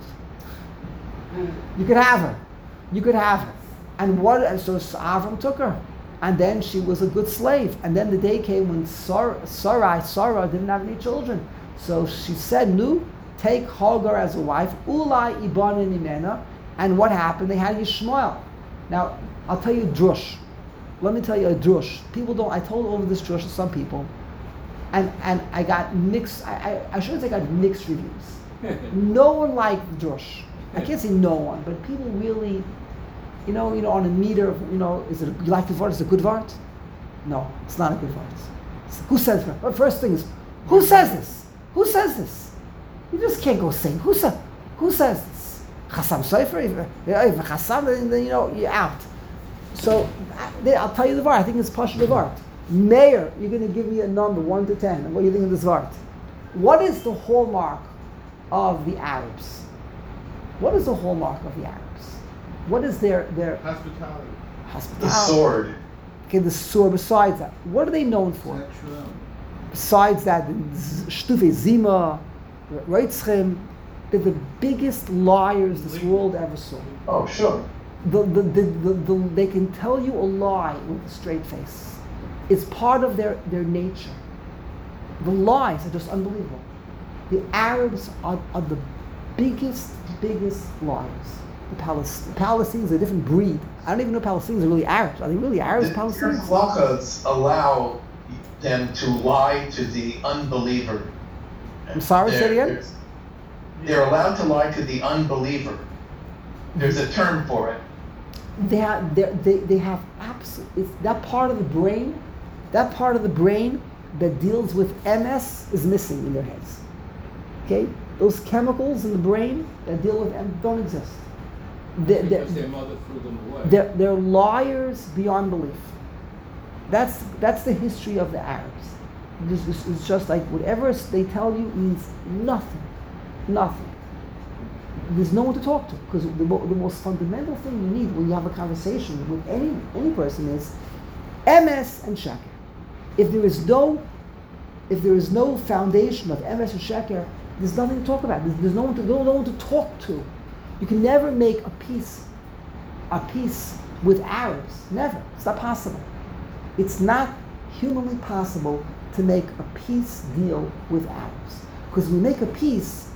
You could have her. You could have her. And so Avram took her. And then she was a good slave. And then the day came when Sarah didn't have any children. So she said, "Nu, take Hagar as a wife. Ulai ibanin imena." And what happened? They had Yishmael. Now, I'll tell you a drush. Let me tell you a drush. People don't. I told over this drush to some people, and I got mixed. I shouldn't say I got mixed reviews. No one liked the drush. I can't say no one, but people really. On a meter of, you like the vart? Is it a good vart? No, it's not a good vart. Who says that? The first thing is, who says this? Who says this? You just can't go saying, who says this? Chassam Sofer? Chassam, then you're out. So, I'll tell you the vart. I think it's Pasha the vart. Mayor, you're going to give me a number, 1 to 10. What do you think of this vart? What is the hallmark of the Arabs? What is the hallmark of the Arabs? What is their Hospitality. The sword. Okay, the sword. Besides that, what are they known for? Sexual. Besides that, Shtufe Zima, Reitzchem, they're the biggest liars this world ever saw. Oh, sure. They can tell you a lie with a straight face. It's part of their nature. The lies are just unbelievable. The Arabs are the biggest liars. The Palestinians are a different breed. I don't even know if Palestinians are really Arabs. Are they really Arabs, The Palestinians? Halachas allow them to lie to the unbeliever. I'm sorry, say it again? They're allowed to lie to the unbeliever. There's a term for it. They have absolute. It's that part of the brain that deals with MS is missing in their heads. Okay, those chemicals in the brain that deal with MS don't exist. Because their mother threw them away. They're liars beyond belief. That's the history of the Arabs. It's just like whatever they tell you means nothing. There's no one to talk to, because the most fundamental thing you need when you have a conversation with any person is MS and sheker. If there is no foundation of MS and sheker, there's nothing to talk about. There's no one to talk to. You can never make a peace with Arabs. Never. It's not possible. It's not humanly possible to make a peace deal with Arabs. Because when you make a peace,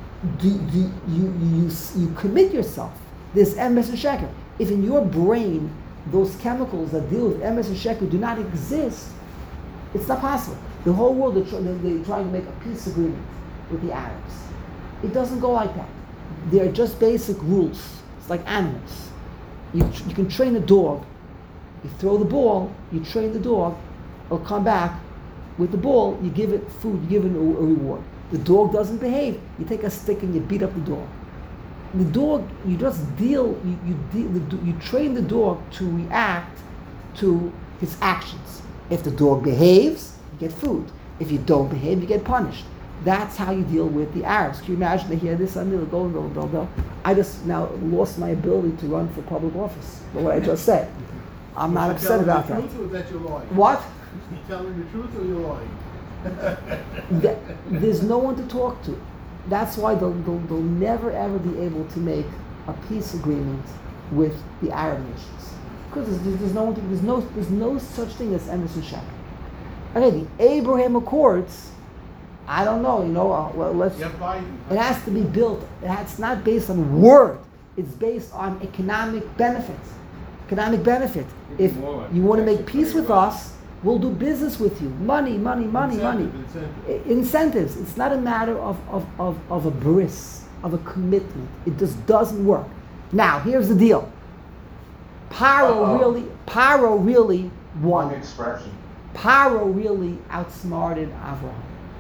you commit yourself. There's MS and sheker. If in your brain those chemicals that deal with MS and sheker do not exist, it's not possible. The whole world, they're trying to make a peace agreement with the Arabs. It doesn't go like that. They're just basic rules. It's like animals. You can train a dog. You throw the ball, you train the dog, it'll come back with the ball, you give it food, you give it a reward. The dog doesn't behave, you take a stick and you beat up the dog. The dog, you just you train the dog to react to his actions. If the dog behaves, you get food. If you don't behave, you get punished. That's how you deal with the Arabs. Can you imagine they hear this? I just now lost my ability to run for public office. What I just said. I'm not upset about that. Is that the truth or is that you're lying? What? You telling the truth or you're lying? There's no one to talk to. That's why they'll never ever be able to make a peace agreement with the Arab nations, because there's no such thing as Emerson Sheker. Okay, the Abraham Accords. I don't know. Let's. It has to be built. It's not based on word. It's based on economic benefit. If you want to make peace with us, We'll do business with you. Money, money, money, money. Incentives. It's not a matter of a bris, of a commitment. It just doesn't work. Now, here's the deal. Paro really won. One expression. Paro really outsmarted Avram.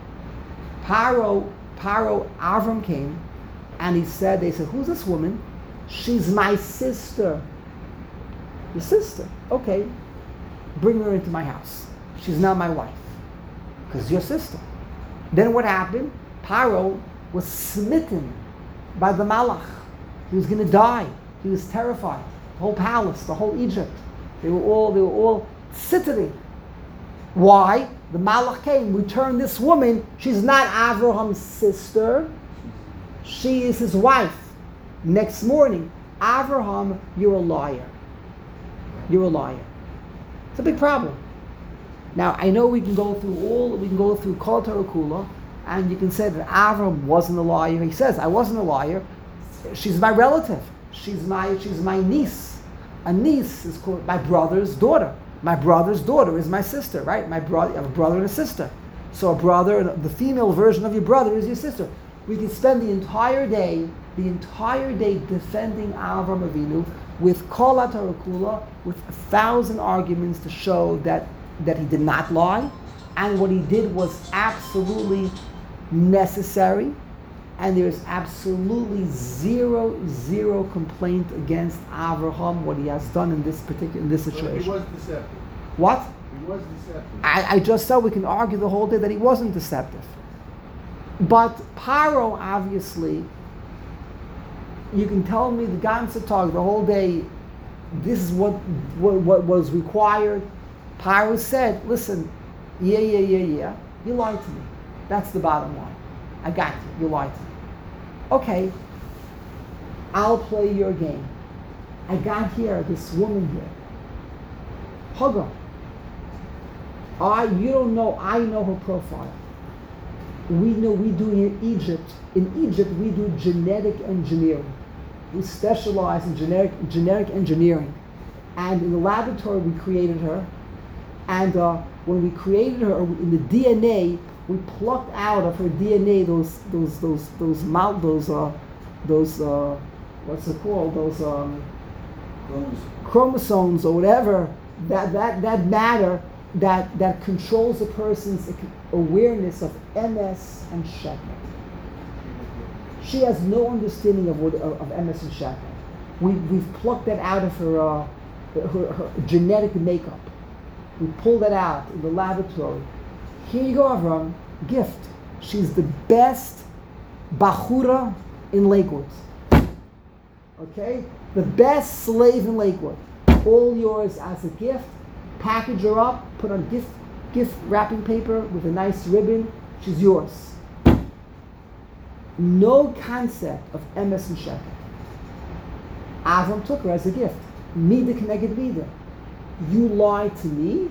Avram came, and they said, who's this woman? She's my sister. Your sister? Okay. Bring her into my house. She's not my wife. Because your sister. Then what happened? Paro was smitten by the Malach. He was going to die. He was terrified. The whole palace, the whole Egypt. They were all sitting. Why? The Malach came. We turned this woman. She's not Avraham's sister. She is his wife. Next morning, Avraham, you're a liar. You're a liar. It's a big problem. Now, I know we can go through Kol Torah Kula, and you can say that Avram wasn't a liar. He says, I wasn't a liar. She's my relative. She's my niece. A niece is called my brother's daughter. My brother's daughter is my sister, right? I have a brother and a sister. So a brother, the female version of your brother is your sister. We can spend the entire day defending Avram Avinu with Kol Torah Kula, with 1,000 arguments to show that he did not lie, and what he did was absolutely necessary, and there's absolutely zero complaint against Avraham, what he has done in this situation. He was deceptive. What? He was deceptive. I just said we can argue the whole day that he wasn't deceptive. But Paro, obviously, you can tell me the ganze Tag, the whole day, this is what was required. Paro said, listen, yeah, you lied to me. That's the bottom line. I got you. You lied to me. Okay, I'll play your game. I got here, this woman here. Hagar. You don't know, I know her profile. We do in Egypt. In Egypt, we do genetic engineering. We specialize in genetic engineering. And in the laboratory, we created her. And when we created her in the DNA, we plucked out of her DNA those what's it called? Those chromosomes or whatever, that matter that controls a person's awareness of MS and Sheker. She has no understanding of MS and Sheker. We've plucked that out of her genetic makeup. We pulled that out in the laboratory. Here you go, Avram, gift. She's the best Bachura in Lakewood. Okay? The best slave in Lakewood. All yours as a gift. Package her up, put on gift wrapping paper with a nice ribbon. She's yours. No concept of MS and Sheker. Avram took her as a gift. Mida connected Mida. You lied to me.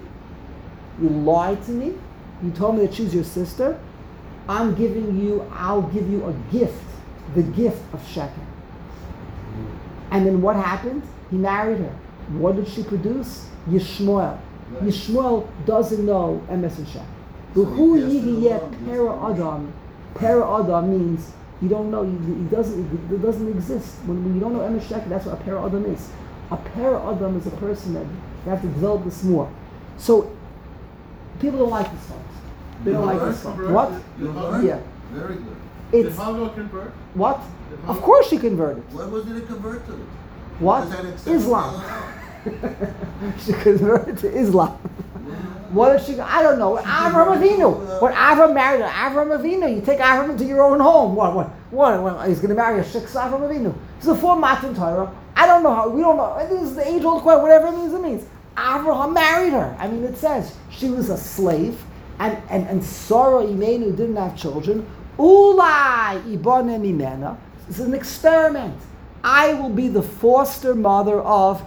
You told me that she's your sister. I'll give you a gift. The gift of Sheker. And then what happened? He married her. What did she produce? Yishmael. Right. Yishmael doesn't know MS and Sheker. Who yigiyeh para Adam? Para Adam means you don't know. It doesn't exist. When you don't know MS Sheker, that's what a para Adam is. A para Adam is a person that you have to develop this more. So people don't like this, folks. They don't like this. What? Yeah. Very good. Did Hagar convert? What? Of course she converted. What was it to convert to? What? Islam. She converted to Islam. What if she? I don't know. Avram Avinu. When Avram married her, Avram Avinu. You take Avram into your own home. What? He's going to marry a Shiksa Avram Avinu. It's a full Matan Torah. I don't know how. We don't know. This is the age-old question. Whatever it means, it means. Avraham married her. I mean, it says she was a slave, and Sarah Imenu didn't have children. Ulai ibane mimena. This is an experiment. I will be the foster mother of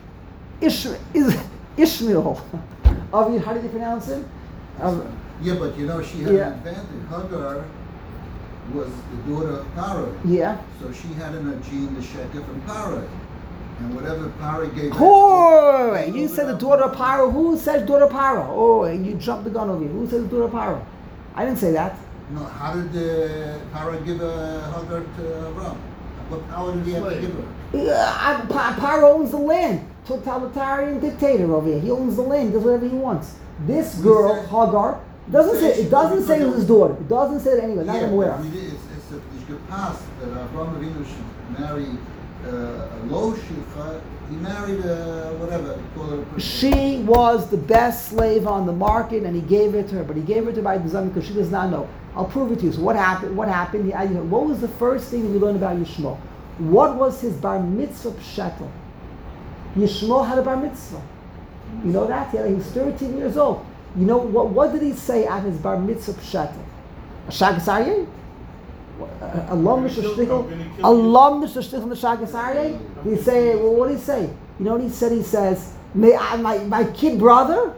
Ishmael. How do you pronounce it? Yeah, but she had an advantage. Hagar was the daughter of Paro. Yeah. So she had in her gene the Sheker from Paro. And whatever Paro gave. Who? You said the daughter of Paro. Who says daughter of Paro? Oh, you jumped the gun over here. Who says daughter of Paro? I didn't say that. No, how did Paro give Hagar to Avram? What power did he have to give her? Paro owns the land. Totalitarian dictator over here. He owns the land. He does whatever he wants. This girl, Hagar, doesn't say. It doesn't say it was his daughter. It doesn't say it anyway. Not that I'm aware of. It's a past that Avram Avinu should marry a low shifra. He married whatever you call her. She was the best slave on the market, and he gave it to her. But he gave it to her by design because she does not know. I'll prove it to you. So what happened? What happened? What was the first thing we learned about Yishmael? What was his bar mitzvah pshetel? Yishmael had a bar mitzvah. You know that? Yeah, he was 13 years old. You know what did he say at his bar mitzvah pshetel? A shagas aryeh? A lom mishashtichel? A lom mishashtichel in the shagas aryeh? Did he say? Well, what did he say? You know what he said? He says, my kid brother,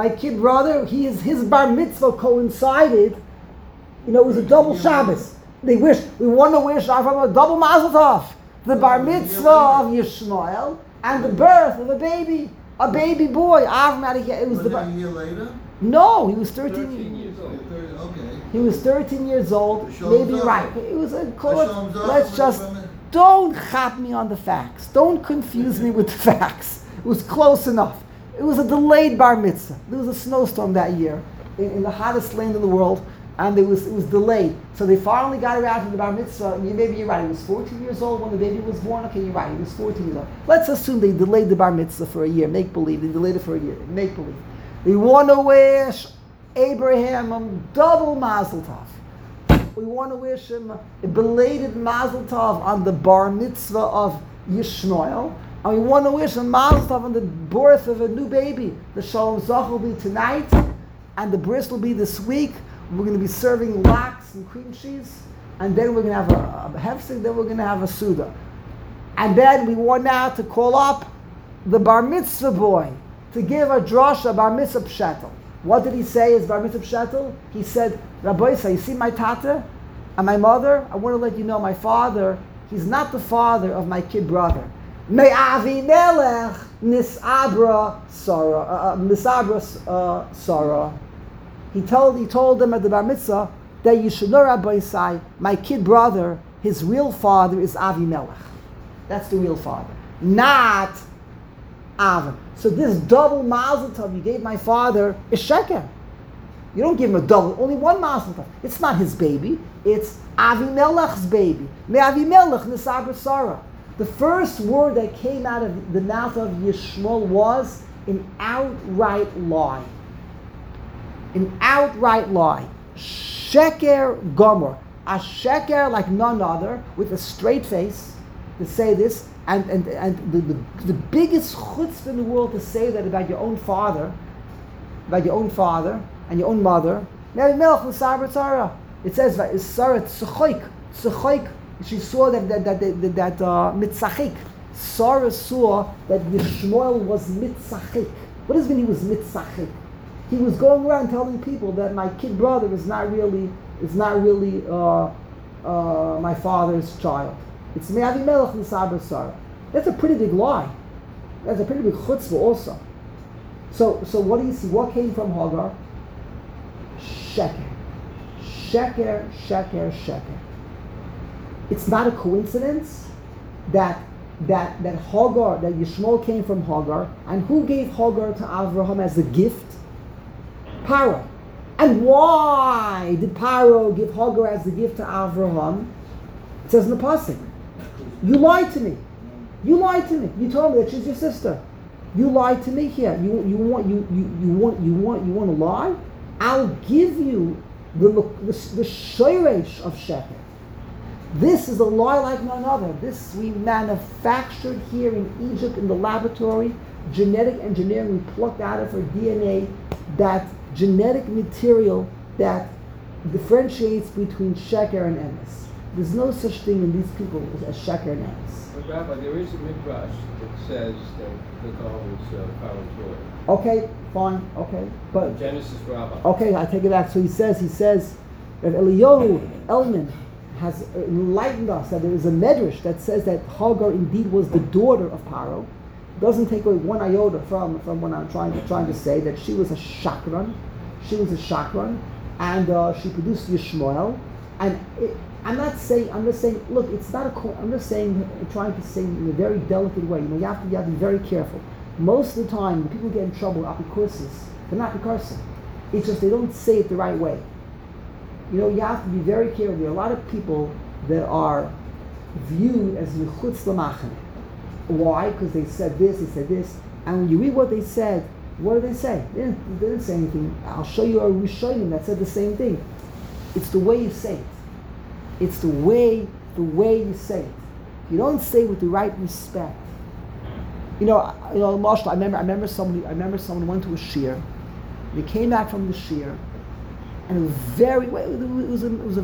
his bar mitzvah coincided. You know, it was a double Shabbos. We want to wish Avram a double Mazel Tov. The bar mitzvah of Yishmael and the birth of a baby boy. Avram, it was a year later? No, he was 13 years old. Okay. He was 13 years old. Maybe right. It was a let's just don't chap me on the facts. Don't confuse me with the facts. It was close enough. It was a delayed bar mitzvah. There was a snowstorm that year in the hottest land in the world. And it was delayed. So they finally got around to the bar mitzvah. Maybe you're right. He was 14 years old when the baby was born. Okay, you're right. He was 14 years old. Let's assume they delayed the bar mitzvah for a year. Make believe. They delayed it for a year. Make believe. We want to wish Abraham a double Mazel Tov. We want to wish him a belated Mazel Tov on the bar mitzvah of Yishmael. And we want to wish him Mazel Tov on the birth of a new baby. The Shalom Zach will be tonight. And the bris will be this week. We're going to be serving lax and cream cheese, and then we're going to have a hefsek, then we're going to have a suda. And then we want now to call up the bar mitzvah boy to give a drasha bar mitzvah pshetel. What did he say as bar mitzvah pshetel? He said, Rabbi Yisrael, you see my tata and my mother? I want to let you know my father, he's not the father of my kid brother. Me'avi melech nisabra Sarah. He told them at the bar mitzvah that you should know, Rabbi Yisai, my kid brother, his real father is Avimelech. That's the real father, not Avin. So this double Mazel Tov you gave my father is sheker. You don't give him a double, only one Mazel Tov. It's not his baby, it's Avimelech's baby. Me'avimelech nisabra Sarah. The first word that came out of the mouth of Yishmael was an outright lie. An outright lie. Sheker Gomer. A sheker like none other, with a straight face, to say this, and the biggest chutzpah in the world to say that about your own father and your own mother. It says that Sarah tzuchoik. She saw that mitzachik. Sarah saw that Yishmael was mitzachik. What does it mean he was mitzachik? He was going around telling people that my kid brother is not really my father's child. It's Me'avi Melech Nisabra Sarah. That's a pretty big lie. That's a pretty big chutzpah also. So what do you see? What came from Hagar? Sheker. It's not a coincidence that Hagar, that Yishmael came from Hagar, and who gave Hagar to Avraham as a gift? Paro. And why did Paro give Hagar as a gift to Avraham? It says in the pasuk, you lied to me. You told me that she's your sister. You lied to me here. You want to lie? I'll give you the shoresh of sheker. This is a lie like none other. This we manufactured here in Egypt in the laboratory. Genetic engineering, we plucked out of her DNA that genetic material that differentiates between sheker and emes. There's no such thing in these people as sheker and emes. But Rabbi, there is a midrash that says that Hagar was Pharaoh's daughter. Okay, fine, okay, but Genesis Rabbah. okay, I take it back. So he says that Eliyahu Elman has enlightened us that there is a medrash that says that Hagar indeed was the daughter of Paro. Doesn't take away one iota from what I'm trying to say, that she was a shakran. She was a shakran, and she produced Yishmael. And I'm just saying, look, it's not I'm just saying, trying to say in a very delicate way. You have to be very careful. Most of the time, when people get in trouble, apikosis, they're not apikosis. It's just they don't say it the right way. You have to be very careful. There are a lot of people that are viewed as mechutz l'machan. Why? Because they said this, and when you read what they said, what did they say? They didn't say anything. I'll show you a Rishonim that said the same thing. It's the way you say it. It's the way you say it. You don't say it with the right respect. Marshall, I remember someone went to a shir. They came back from the shir, and it was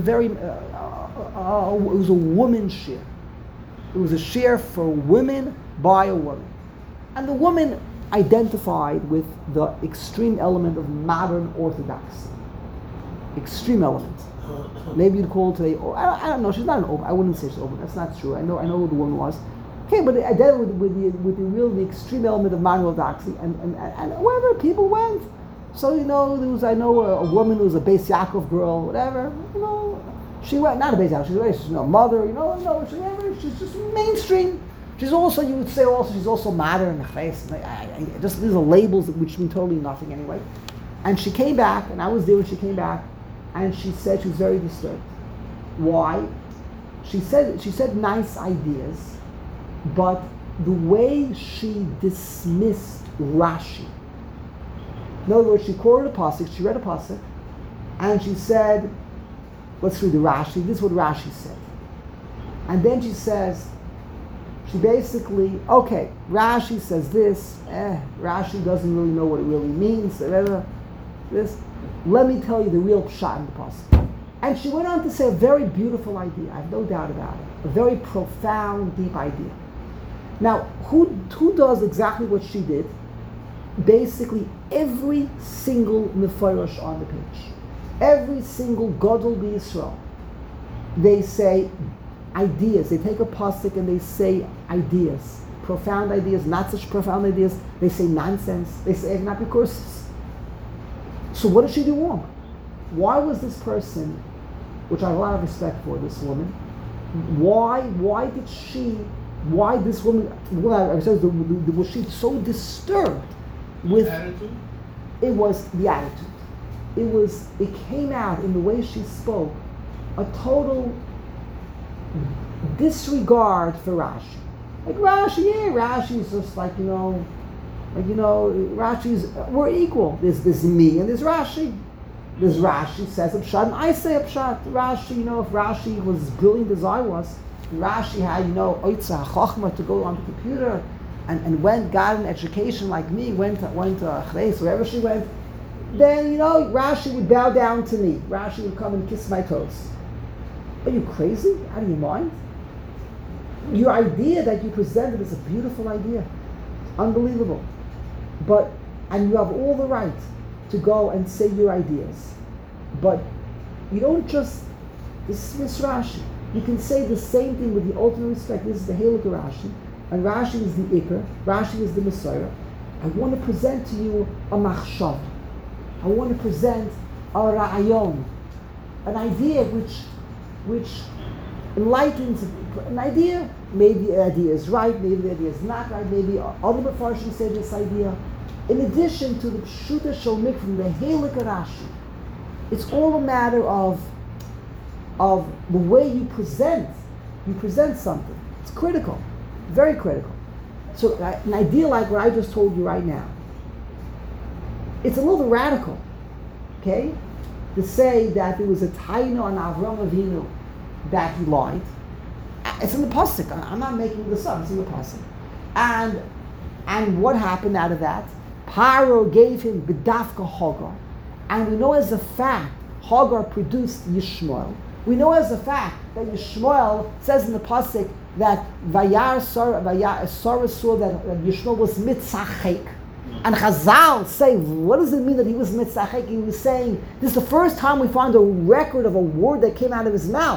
a woman's shir. It was a shir for women by a woman, and the woman identified with the extreme element of modern orthodoxy. Extreme element. Maybe you'd call it today. I don't know. She's not an open. I wouldn't say she's open. That's not true. I know who the woman was. Okay, but I dealt with the extreme element of modern orthodoxy, and wherever people went. So there was a woman who was a Beis Yaakov girl, whatever. She went not a Beis Yaakov. She's a mother. She's just mainstream. She's also, you would say, she's also modern. These are labels which mean totally nothing anyway. And she came back, and I was there when she came back, and she said she was very disturbed. Why? She said nice ideas, but the way she dismissed Rashi. In other words, she quoted a pasuk, she read a pasuk, and she said, let's read the Rashi. This is what Rashi said. And then she says, she basically, okay, Rashi says this, Rashi doesn't really know what it really means, this. Let me tell you the real pshat in the pasuk. And she went on to say a very beautiful idea, I have no doubt about it. A very profound, deep idea. Now, who does exactly what she did? Basically, every single Mefarish on the page. Every single Gadol B'Yisrael. They say ideas. They take a pasuk and they say ideas. Profound ideas, not such profound ideas. They say nonsense. They say not courses. So what did she do wrong? Why was this person, which I have a lot of respect for, this woman, why this woman, was she so disturbed with attitude? It was the attitude. It came out in the way she spoke, a total disregard for Rashi. Like Rashi's just Rashi's, we're equal. There's me and there's Rashi. There's Rashi says a pshat and I say a pshat. Rashi, if Rashi was as brilliant as I was, Rashi had, oitza chachma to go on the computer and got an education like me, went to Chreis, wherever she went, then, Rashi would bow down to me. Rashi would come and kiss my toes. Are you crazy? Out of your mind? Your idea that you presented is a beautiful idea. Unbelievable. And you have all the right to go and say your ideas. But you don't just dismiss Rashi. You can say the same thing with the ultimate respect. This is the Halakha Rashi, and Rashi is the Iker, Rashi is the Messiah. I want to present to you a machshav. I want to present a ra'ayon, an idea which enlightens an idea. Maybe the idea is right, maybe the idea is not right, maybe other Mefarshim say this idea. In addition to the Pshuta Shel Mikra from the Halakha Rashi, it's all a matter of the way you present something. It's critical, very critical. So an idea like what I just told you right now, it's a little radical, okay? To say that there was a taina on Avram Avinu that he lied. It's in the pasuk. I'm not making this up. It's in the pasuk. And what happened out of that? Paro gave him bedafka Hagar, and we know as a fact Hagar produced Yishmael. We know as a fact that Yishmael says in the pasuk that Sarah saw that Yishmael was mitzachek. And Chazal say, what does it mean that he was mitzachek? He was saying, this is the first time we find a record of a word that came out of his mouth.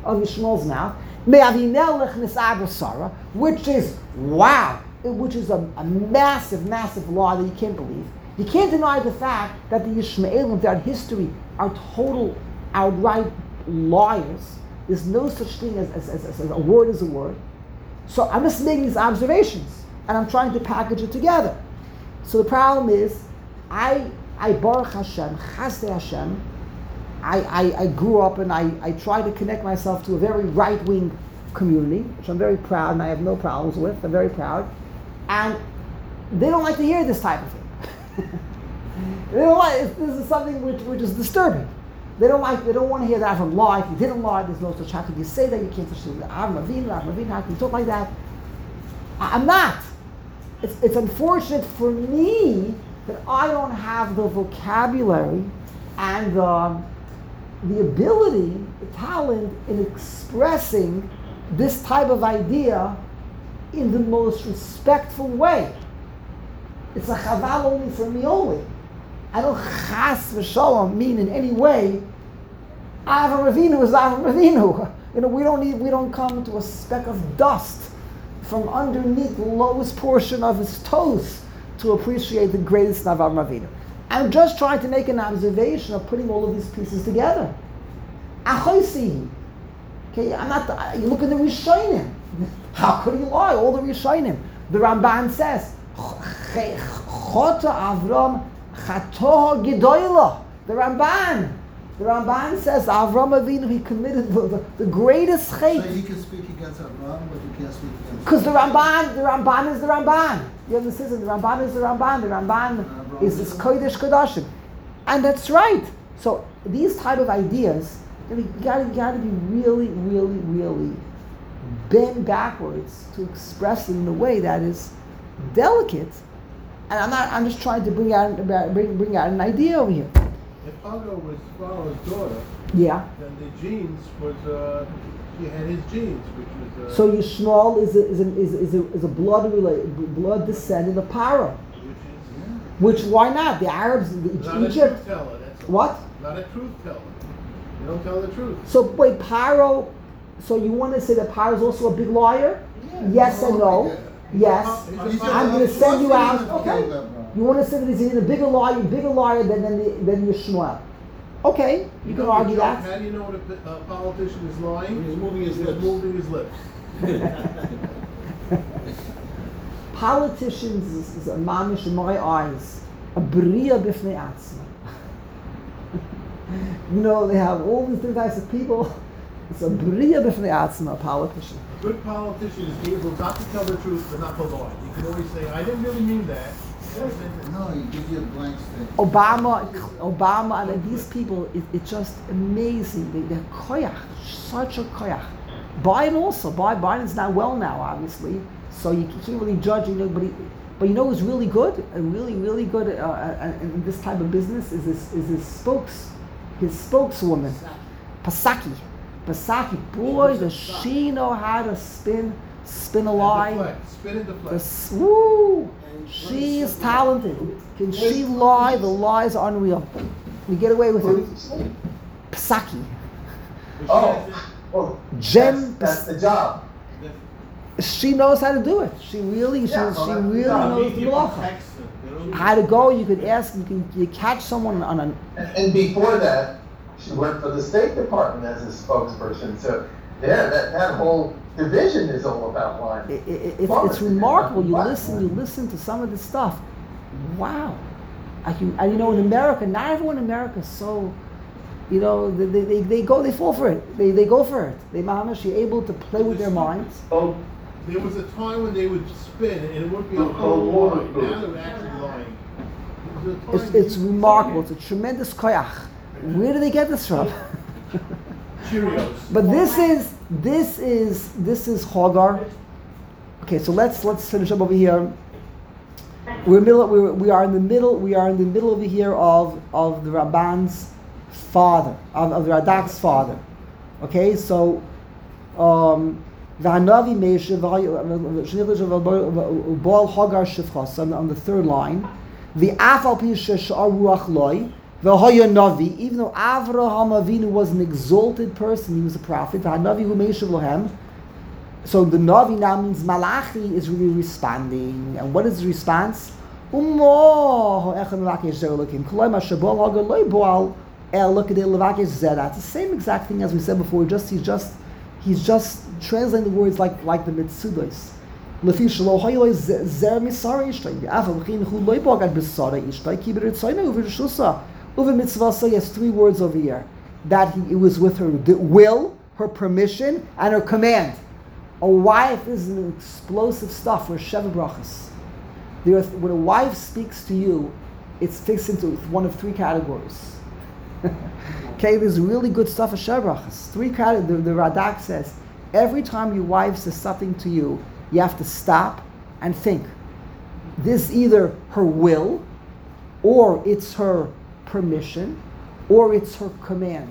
of Yishmael's mouth, Me'avinelech nis'aga Sarah, which is, wow, which is a massive, massive lie that you can't believe. You can't deny the fact that the Yishmaelim throughout history are total, outright liars. There's no such thing as a word is a word. So I'm just making these observations, and I'm trying to package it together. So the problem is, I Baruch Hashem, Chasdei Hashem, I grew up and I tried to connect myself to a very right-wing community, which I'm very proud and I have no problems with. I'm very proud. And they don't like to hear this type of thing. They don't like, this is something which is disturbing. They don't want to hear that from law. If you didn't lie, there's no such, how can you say that? You can't touch the Avram Avinu, how can you talk like that? I'm not. It's unfortunate for me that I don't have the vocabulary and the ability, the talent in expressing this type of idea in the most respectful way. It's a chaval only for me only. I don't chas v'shalom mean in any way Avram Avinu is Avram Avinu. We don't come to a speck of dust from underneath the lowest portion of his toes to appreciate the greatest of Avram Avinu. I'm just trying to make an observation of putting all of these pieces together. Achoisihi. Okay, I'm not. You look at the Rishonim. How could he lie? All the Rishonim. The Ramban says, Chota Avram Chatoh Gedoyla. The Ramban says Avram Avinu, he committed the greatest chait. So you can speak against Avram, but you can't speak against. Because the Ramban is the Ramban. You understand? The Ramban is the Ramban. The Ramban is this Kodesh Kodashim, and that's right. So these type of ideas, you gotta be really, really, really bend backwards to express it in a way that is delicate. And I'm just trying to bring out an idea over here. If Hagar was Pharaoh's daughter, Yeah. then the genes was he had his genes, which was So Yishmael is a blood descendant of Paro. Which why not? The Arabs, not Egypt. a truth teller. That's What? Not a truth teller. You don't tell the truth. So wait, Paro. So you want to say that Paro is also a big liar? Yes and no. Yeah. Yes. He's a I'm going to send you out. Okay. Okay. You want to say that he's even a bigger liar than Yishmael. Okay, you can argue that. How do you know when a politician is lying? He's moving his He's lips. moving his lips. Politicians is a mamish in my eyes, a bria b'fnei atzma. They have all these different types of people. It's a bria b'fnei atzma, a politician. A good politician is able not to tell the truth but not to lie. You can always say, I didn't really mean that. No, he gives you a blank slate. Obama, and these people, it's just amazing. They're koyach, such a koyach. Biden also. Biden's not well now, obviously, so you can't really judge. But who's really good? Really, really good in this type of business is his spokeswoman, Pasaki. Boy, does she know how to spin a lie? Spin and deflect. Woo! She is talented. Can she lie? The lies are unreal. We get away with it. Psaki. Well, Jen. that's the job. She knows how to do it. She really knows the malacha. How to go? You could ask. You catch someone on an. And before that, she worked for the State Department as a spokesperson. So, yeah, that whole division is all about lying. It's remarkable. You listen to some of this stuff. Wow. In America, not everyone in America is so. They fall for it. They go for it. They mamash, you're able to play with their minds. Oh, There was a time when they would spin and it would be a whole lie. Now they're actually lying. It's remarkable. It's a tremendous koyach. Where do they get this from? Cheerios. But this is Hagar. Okay, so let's finish up over here. We are in the middle over here of the Ramban's father, of the Radak's father. Okay, so V'hanavi Meisha Bal Hagar Shifchas on the third line. The Afal Pisha Sha'ar Ruach Loi V'hoya Navi, even though Avraham Avinu was an exalted person, he was a prophet, V'hanavi hu meishav lohem. So the Navi now means Malachi is really responding. And what is the response? It's the same exact thing as we said before. He's just translating the words like the Mitzudos. He has 3 words over here. That it was with her will, her permission, and her command. A wife is an explosive stuff for Sheva Brachas. When a wife speaks to you, it's fixed into one of 3 categories. Okay, there's really good stuff for Sheva Brachas. 3 categories. The Radak says, every time your wife says something to you, you have to stop and think. This is either her will, or it's her permission, or it's her command.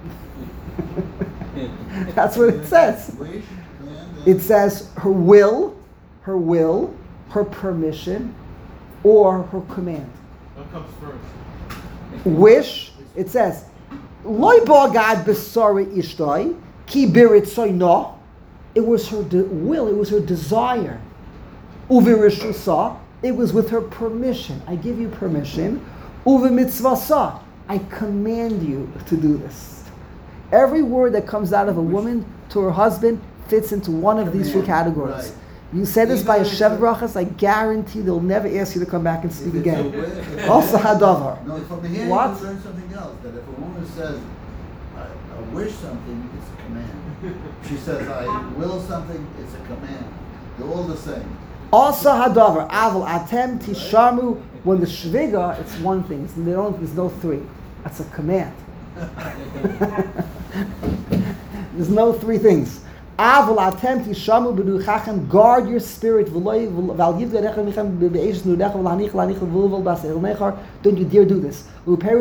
That's what it says. It says her will, her permission, or her command. What comes first? Wish, it says, Loi ba'gad b'sarei ishtoi, ki b'ritzono. It was her will, it was her desire. Uvirishusa, it was with her permission. I give you permission. Uvimitzvasa, I command you to do this. Every word that comes out of a woman to her husband fits into one of these 3 categories. Right. You say this by a Sheva Brachas, I guarantee they'll never ask you to come back and speak again. Also hadavar. No, from here What? you learn something else. That if a woman says, I wish something, it's a command. She says, I will something, it's a command. They're all the same. Also hadavar. Aval atem tishamu. When the shviga, it's one thing. There's no 3. That's a command. There's no 3 things. Aval atem tishamu b'duchachem. Guard your spirit. Don't you dare do this. Let's go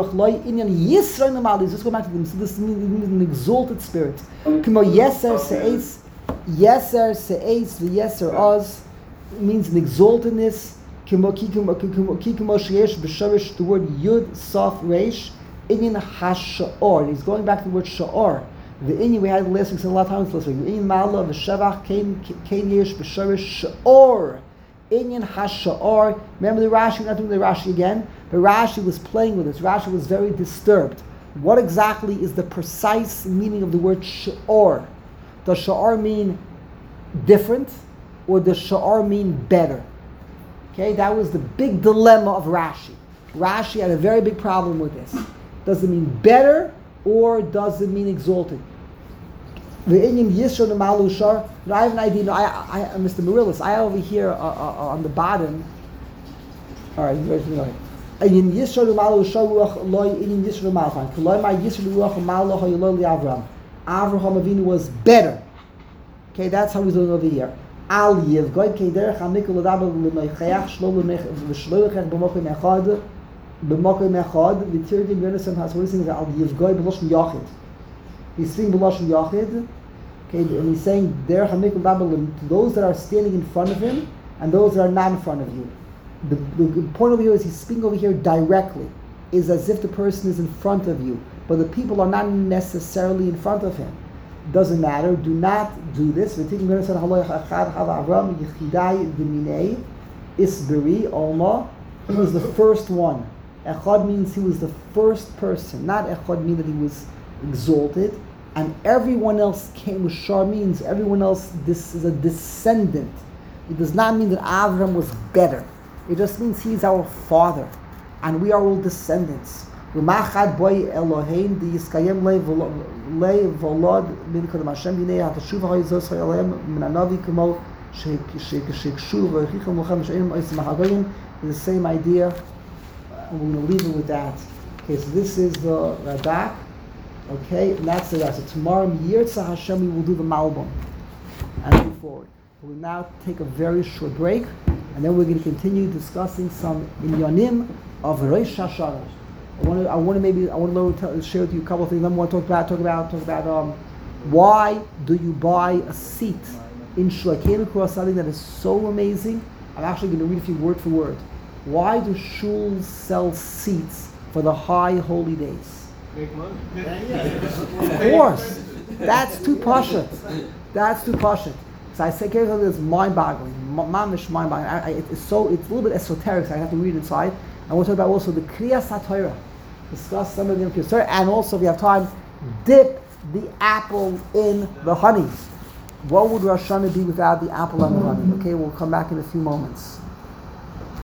back to them. So this means an exalted spirit. Yeser se'es v'yeser oz means an exaltedness. The word Yud Saf Reish Inyan HaSha'or. He's going back to the word Sha'or. The Inyan we had last week, a lot of times last week. Inyan Ma'ala v'Shevach Kein Yesh B'Sharish Sha'or. Inyan HaSha'or. Remember the Rashi? We're not doing the Rashi again. But Rashi was playing with this. Rashi was very disturbed. What exactly is the precise meaning of the word Sha'or? Does Sha'or mean different, or does Sha'or mean better? Okay, that was the big dilemma of Rashi. Rashi had a very big problem with this. Does it mean better, or does it mean exalted? The Inyan Yisro Namalu Shar. I have an idea. No, I Mr. Marillis, I over here on the bottom. All right, Inyan Yisro Namalu Shar Loy Inyan Yisro Namalu. Kolay Ma Yisro Namalu Hayololi Avram. Avraham Avinu was better. Okay, that's how he's doing over here. Al Yevgoy Kederech Amikol Ladabel L'Noichayach Shlo L'Shloichech B'Mokim Echad B'Mokim Echad V'Tirgim Yonasan has what he's saying is Al Yevgoy B'Loshem Yachid. He's speaking B'Loshem Yachid. Okay, and he's saying Derech Amikol Ladabel to those that are standing in front of him and those that are not in front of you. The point over here is he's speaking over here directly. Is as if the person is in front of you, but the people are not necessarily in front of him. Doesn't matter. Do not do this. He was the first one. Echad means he was the first person. Not echad means that he was exalted. And everyone else came with shar means everyone else, this is a descendant. It does not mean that Avram was better. It just means he's our father. And we are all descendants. V'machad boy Elohein di yiskayem lei volod min kodem Hashem b'nei hatashuv ha'yizos ha'yalem min ha'navi k'mo she'kshu v'yichim l'chem she'enim ois mahagoyim. The same idea. And we're going to leave it with that. Okay, so this is the Radak. Okay, and that's the rest. So tomorrow, Yirtzeh Hashem, we will do the Malbim and move forward. We'll now take a very short break, and then we're going to continue discussing some inyanim of Rosh Hashanah. I want to share with you a couple of things. I want to talk about why do you buy a seat in Shul? I came across something that is so amazing. I'm actually going to read it for you word for word. Why do shuls sell seats for the high holy days. Make money. Of course. That's too pashut. That's too pashut. So I say, it's mind-boggling. Mamish mind-boggling. It's a little bit esoteric, so I have to read inside. I want to talk about also the Kriyas HaTorah. Discuss some of the Kriyas HaTorah, and also, if you have time, dip the apple in the honey. What would Rosh Hashanah be without the apple and the honey? Okay, we'll come back in a few moments.